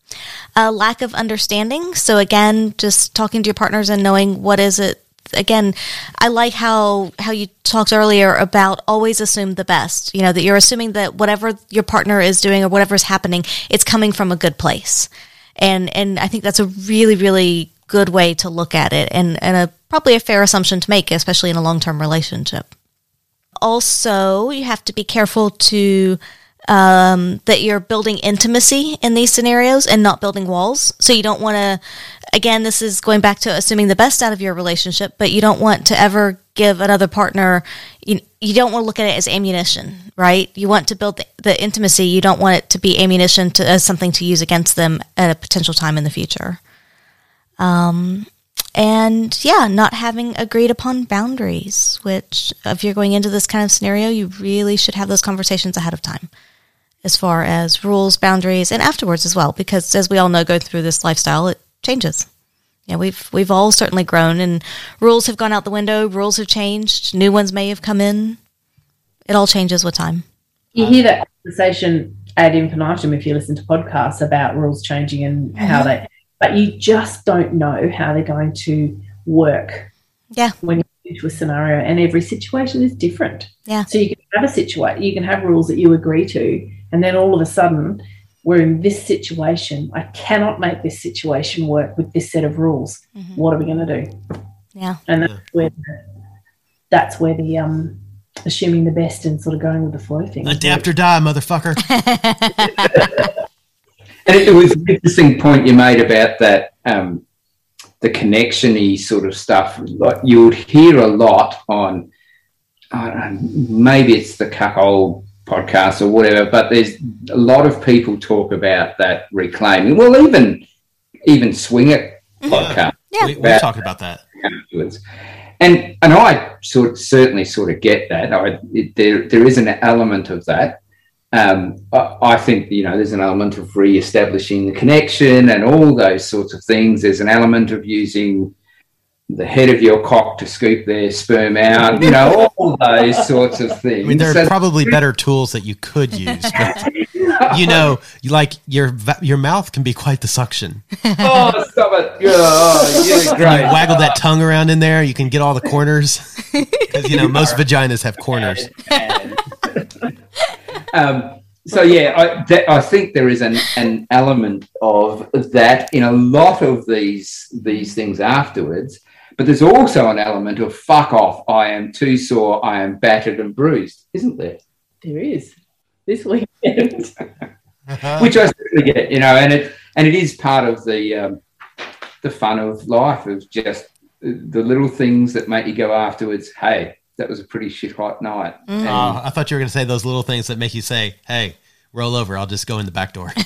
A lack of understanding. So again, just talking to your partners and knowing what is it. Again, I like how how you talked earlier about always assume the best. You know, that you're assuming that whatever your partner is doing or whatever's happening, it's coming from a good place. And and I think that's a really, really good way to look at it, and, and a probably a fair assumption to make, especially in a long-term relationship. Also, you have to be careful to um, that you're building intimacy in these scenarios and not building walls. So you don't want to, again, this is going back to assuming the best out of your relationship, but you don't want to ever give another partner, you, you don't want to look at it as ammunition, right? You want to build the, the intimacy. You don't want it to be ammunition to, as something to use against them at a potential time in the future. Um, and yeah, not having agreed upon boundaries, which if you're going into this kind of scenario, you really should have those conversations ahead of time as far as rules, boundaries, and afterwards as well, because as we all know, going through this lifestyle, it changes. Yeah, we've we've all certainly grown, and rules have gone out the window. Rules have changed. New ones may have come in. It all changes with time. You hear that conversation ad infinitum if you listen to podcasts about rules changing and mm-hmm. how they, but you just don't know how they're going to work. Yeah. When you're into a scenario, and every situation is different. Yeah. So you can have a situation, you can have rules that you agree to, and then all of a sudden, we're in this situation. I cannot make this situation work with this set of rules. Mm-hmm. What are we going to do? Yeah. And that's where the, that's where the um, assuming the best and sort of going with the flow thing. Adapt or die, motherfucker. And it was an interesting point you made about that, um, the connection-y sort of stuff. Like you would hear a lot on, I don't know, maybe it's the Cuckold podcast or whatever, but there's a lot of people talk about that reclaiming. Well, even even Swinger podcast. Yeah, we, we're talking about that. Afterwards. And and I sort of, certainly sort of get that. I, it, there there is an element of that. Um, I, I think, you know, there's an element of re-establishing the connection and all those sorts of things. There's an element of using the head of your cock to scoop their sperm out, you know, all those sorts of things. I mean, there are so, probably better tools that you could use, but, you know, like your your mouth can be quite the suction. Oh, stop it. Oh, yeah, great. You waggle that tongue around in there, you can get all the corners. Because, you know, most vaginas have corners. um, so, yeah, I, that, I think there is an, an element of that in a lot of these these things afterwards. But there's also an element of fuck off, I am too sore, I am battered and bruised, isn't there? There is. This weekend. Which I certainly get, you know, and it and it is part of the um, the fun of life, of just the little things that make you go afterwards, hey, that was a pretty shit hot night. Mm. And, Uh, I thought you were going to say those little things that make you say, hey, roll over, I'll just go in the back door.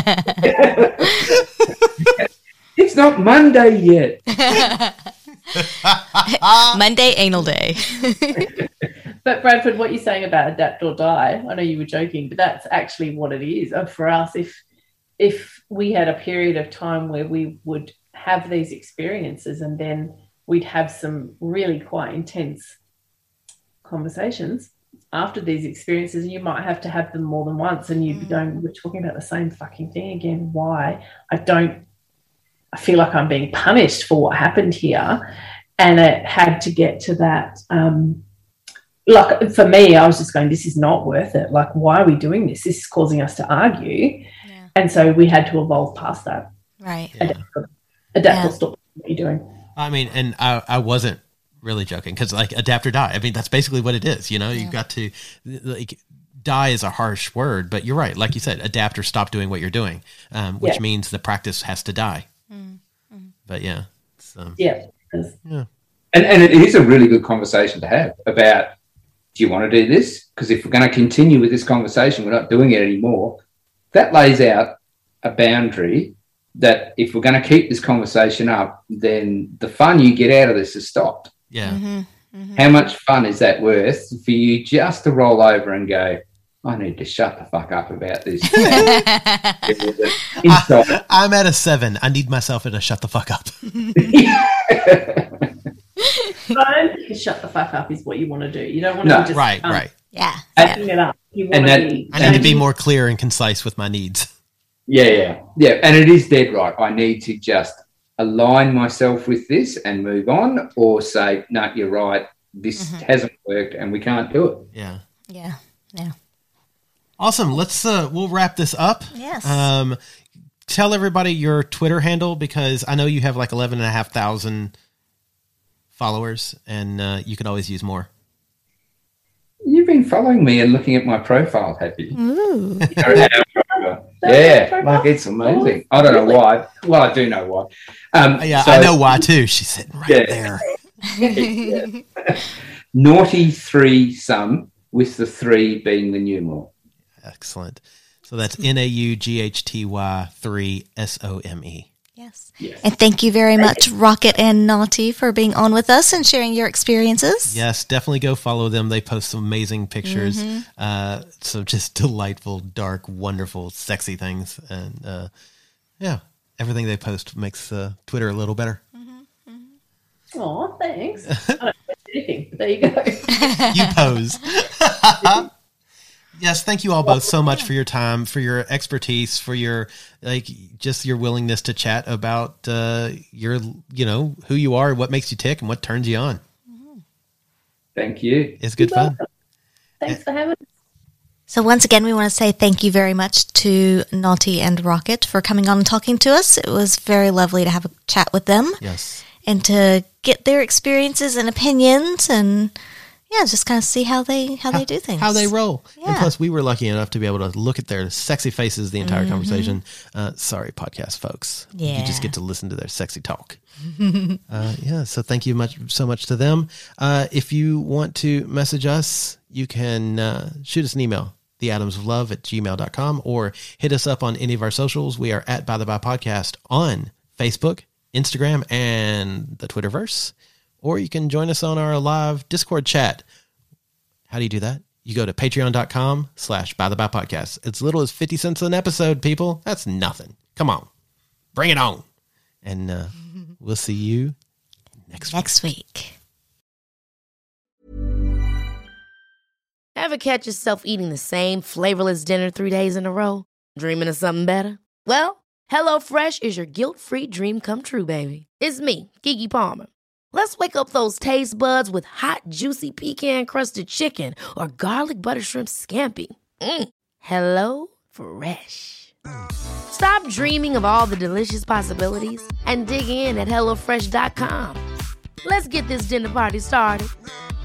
It's not Monday yet. Monday anal day. But Bradford, what you're saying about adapt or die, I know you were joking, but that's actually what it is. And for us, if if we had a period of time where we would have these experiences and then we'd have some really quite intense conversations after these experiences, and you might have to have them more than once, and you'd be going, we're talking about the same fucking thing again. Why? I don't I feel like I'm being punished for what happened here. And it had to get to that, um, like for me, I was just going, this is not worth it. Like, why are we doing this? This is causing us to argue. Yeah. And so we had to evolve past that. Right. Yeah. Adapt, adapt Yeah. or stop what you're doing. I mean, and I, I wasn't really joking, because like adapt or die, I mean, that's basically what it is. You know, Yeah. you've got to, like, die is a harsh word, but you're right. Like you said, adapt or stop doing what you're doing, um, which Yeah. means the practice has to die. Mm. But yeah. So, Yeah. yeah. And, and it is a really good conversation to have about, do you want to do this? Because if we're going to continue with this conversation, we're not doing it anymore. That lays out a boundary that if we're going to keep this conversation up, then the fun you get out of this is stopped. Yeah. Mm-hmm. Mm-hmm. How much fun is that worth for you just to roll over and go, I need to shut the fuck up about this. I, I'm at a seven. I need myself at a shut the fuck up. I don't think shut the fuck up is what you want to do. You don't want No, to just Right, um, right. Yeah. backing it up. You want And to that- be I need to be more clear and concise with my needs. Yeah, yeah, yeah. And it is dead right. I need to just align myself with this and move on, or say, no, you're right. This mm-hmm. hasn't worked and we can't do it. Yeah. Yeah. Yeah. Awesome. Let's, uh, we'll wrap this up. Yes. Um, tell everybody your Twitter handle, because I know you have like eleven and a half thousand followers, and uh, you could always use more. You've been following me and looking at my profile, have you? Ooh. Yeah, like it's amazing. I don't know why. Well, I do know why. Um, yeah, so, I know why too. She's sitting right yeah. there. yeah. Naughty three some, with the three being the numeral. Excellent. So that's N A U G H T Y three S O M E. Yes. yes. And thank you very much, Rocket and Naughty, for being on with us and sharing your experiences. Yes, definitely go follow them. They post some amazing pictures. Mm-hmm. Uh, so just delightful, dark, wonderful, sexy things. And uh, yeah, everything they post makes uh, Twitter a little better. Mm-hmm. Mm-hmm. Aw, thanks. I don't post anything, but there you go. You pose. Yes, thank you all both so much for your time, for your expertise, for your like just your willingness to chat about uh, your, you know, who you are, what makes you tick, and what turns you on. Thank you. It's good fun. Thanks for having us. So once again, we want to say thank you very much to Naughty and Rocket for coming on and talking to us. It was very lovely to have a chat with them. Yes. And to get their experiences and opinions and yeah, just kind of see how they how, how they do things, how they roll. Yeah. And plus, we were lucky enough to be able to look at their sexy faces the entire mm-hmm. conversation. Uh, sorry, podcast folks. Yeah, you just get to listen to their sexy talk. uh, yeah, so thank you much so much to them. Uh, if you want to message us, you can uh, shoot us an email, the atoms of love at gmail dot com, or hit us up on any of our socials. We are at By the By Podcast on Facebook, Instagram, and the Twitterverse. Or you can join us on our live Discord chat. How do you do that? You go to patreon.com slash by the by podcast. As little as fifty cents an episode, people. That's nothing. Come on. Bring it on. And uh, we'll see you next, next week. week. Ever catch yourself eating the same flavorless dinner three days in a row? Dreaming of something better? Well, HelloFresh is your guilt-free dream come true, baby. It's me, Keke Palmer. Let's wake up those taste buds with hot, juicy pecan-crusted chicken or garlic butter shrimp scampi. Mm. Hello Fresh. Stop dreaming of all the delicious possibilities and dig in at hello fresh dot com. Let's get this dinner party started.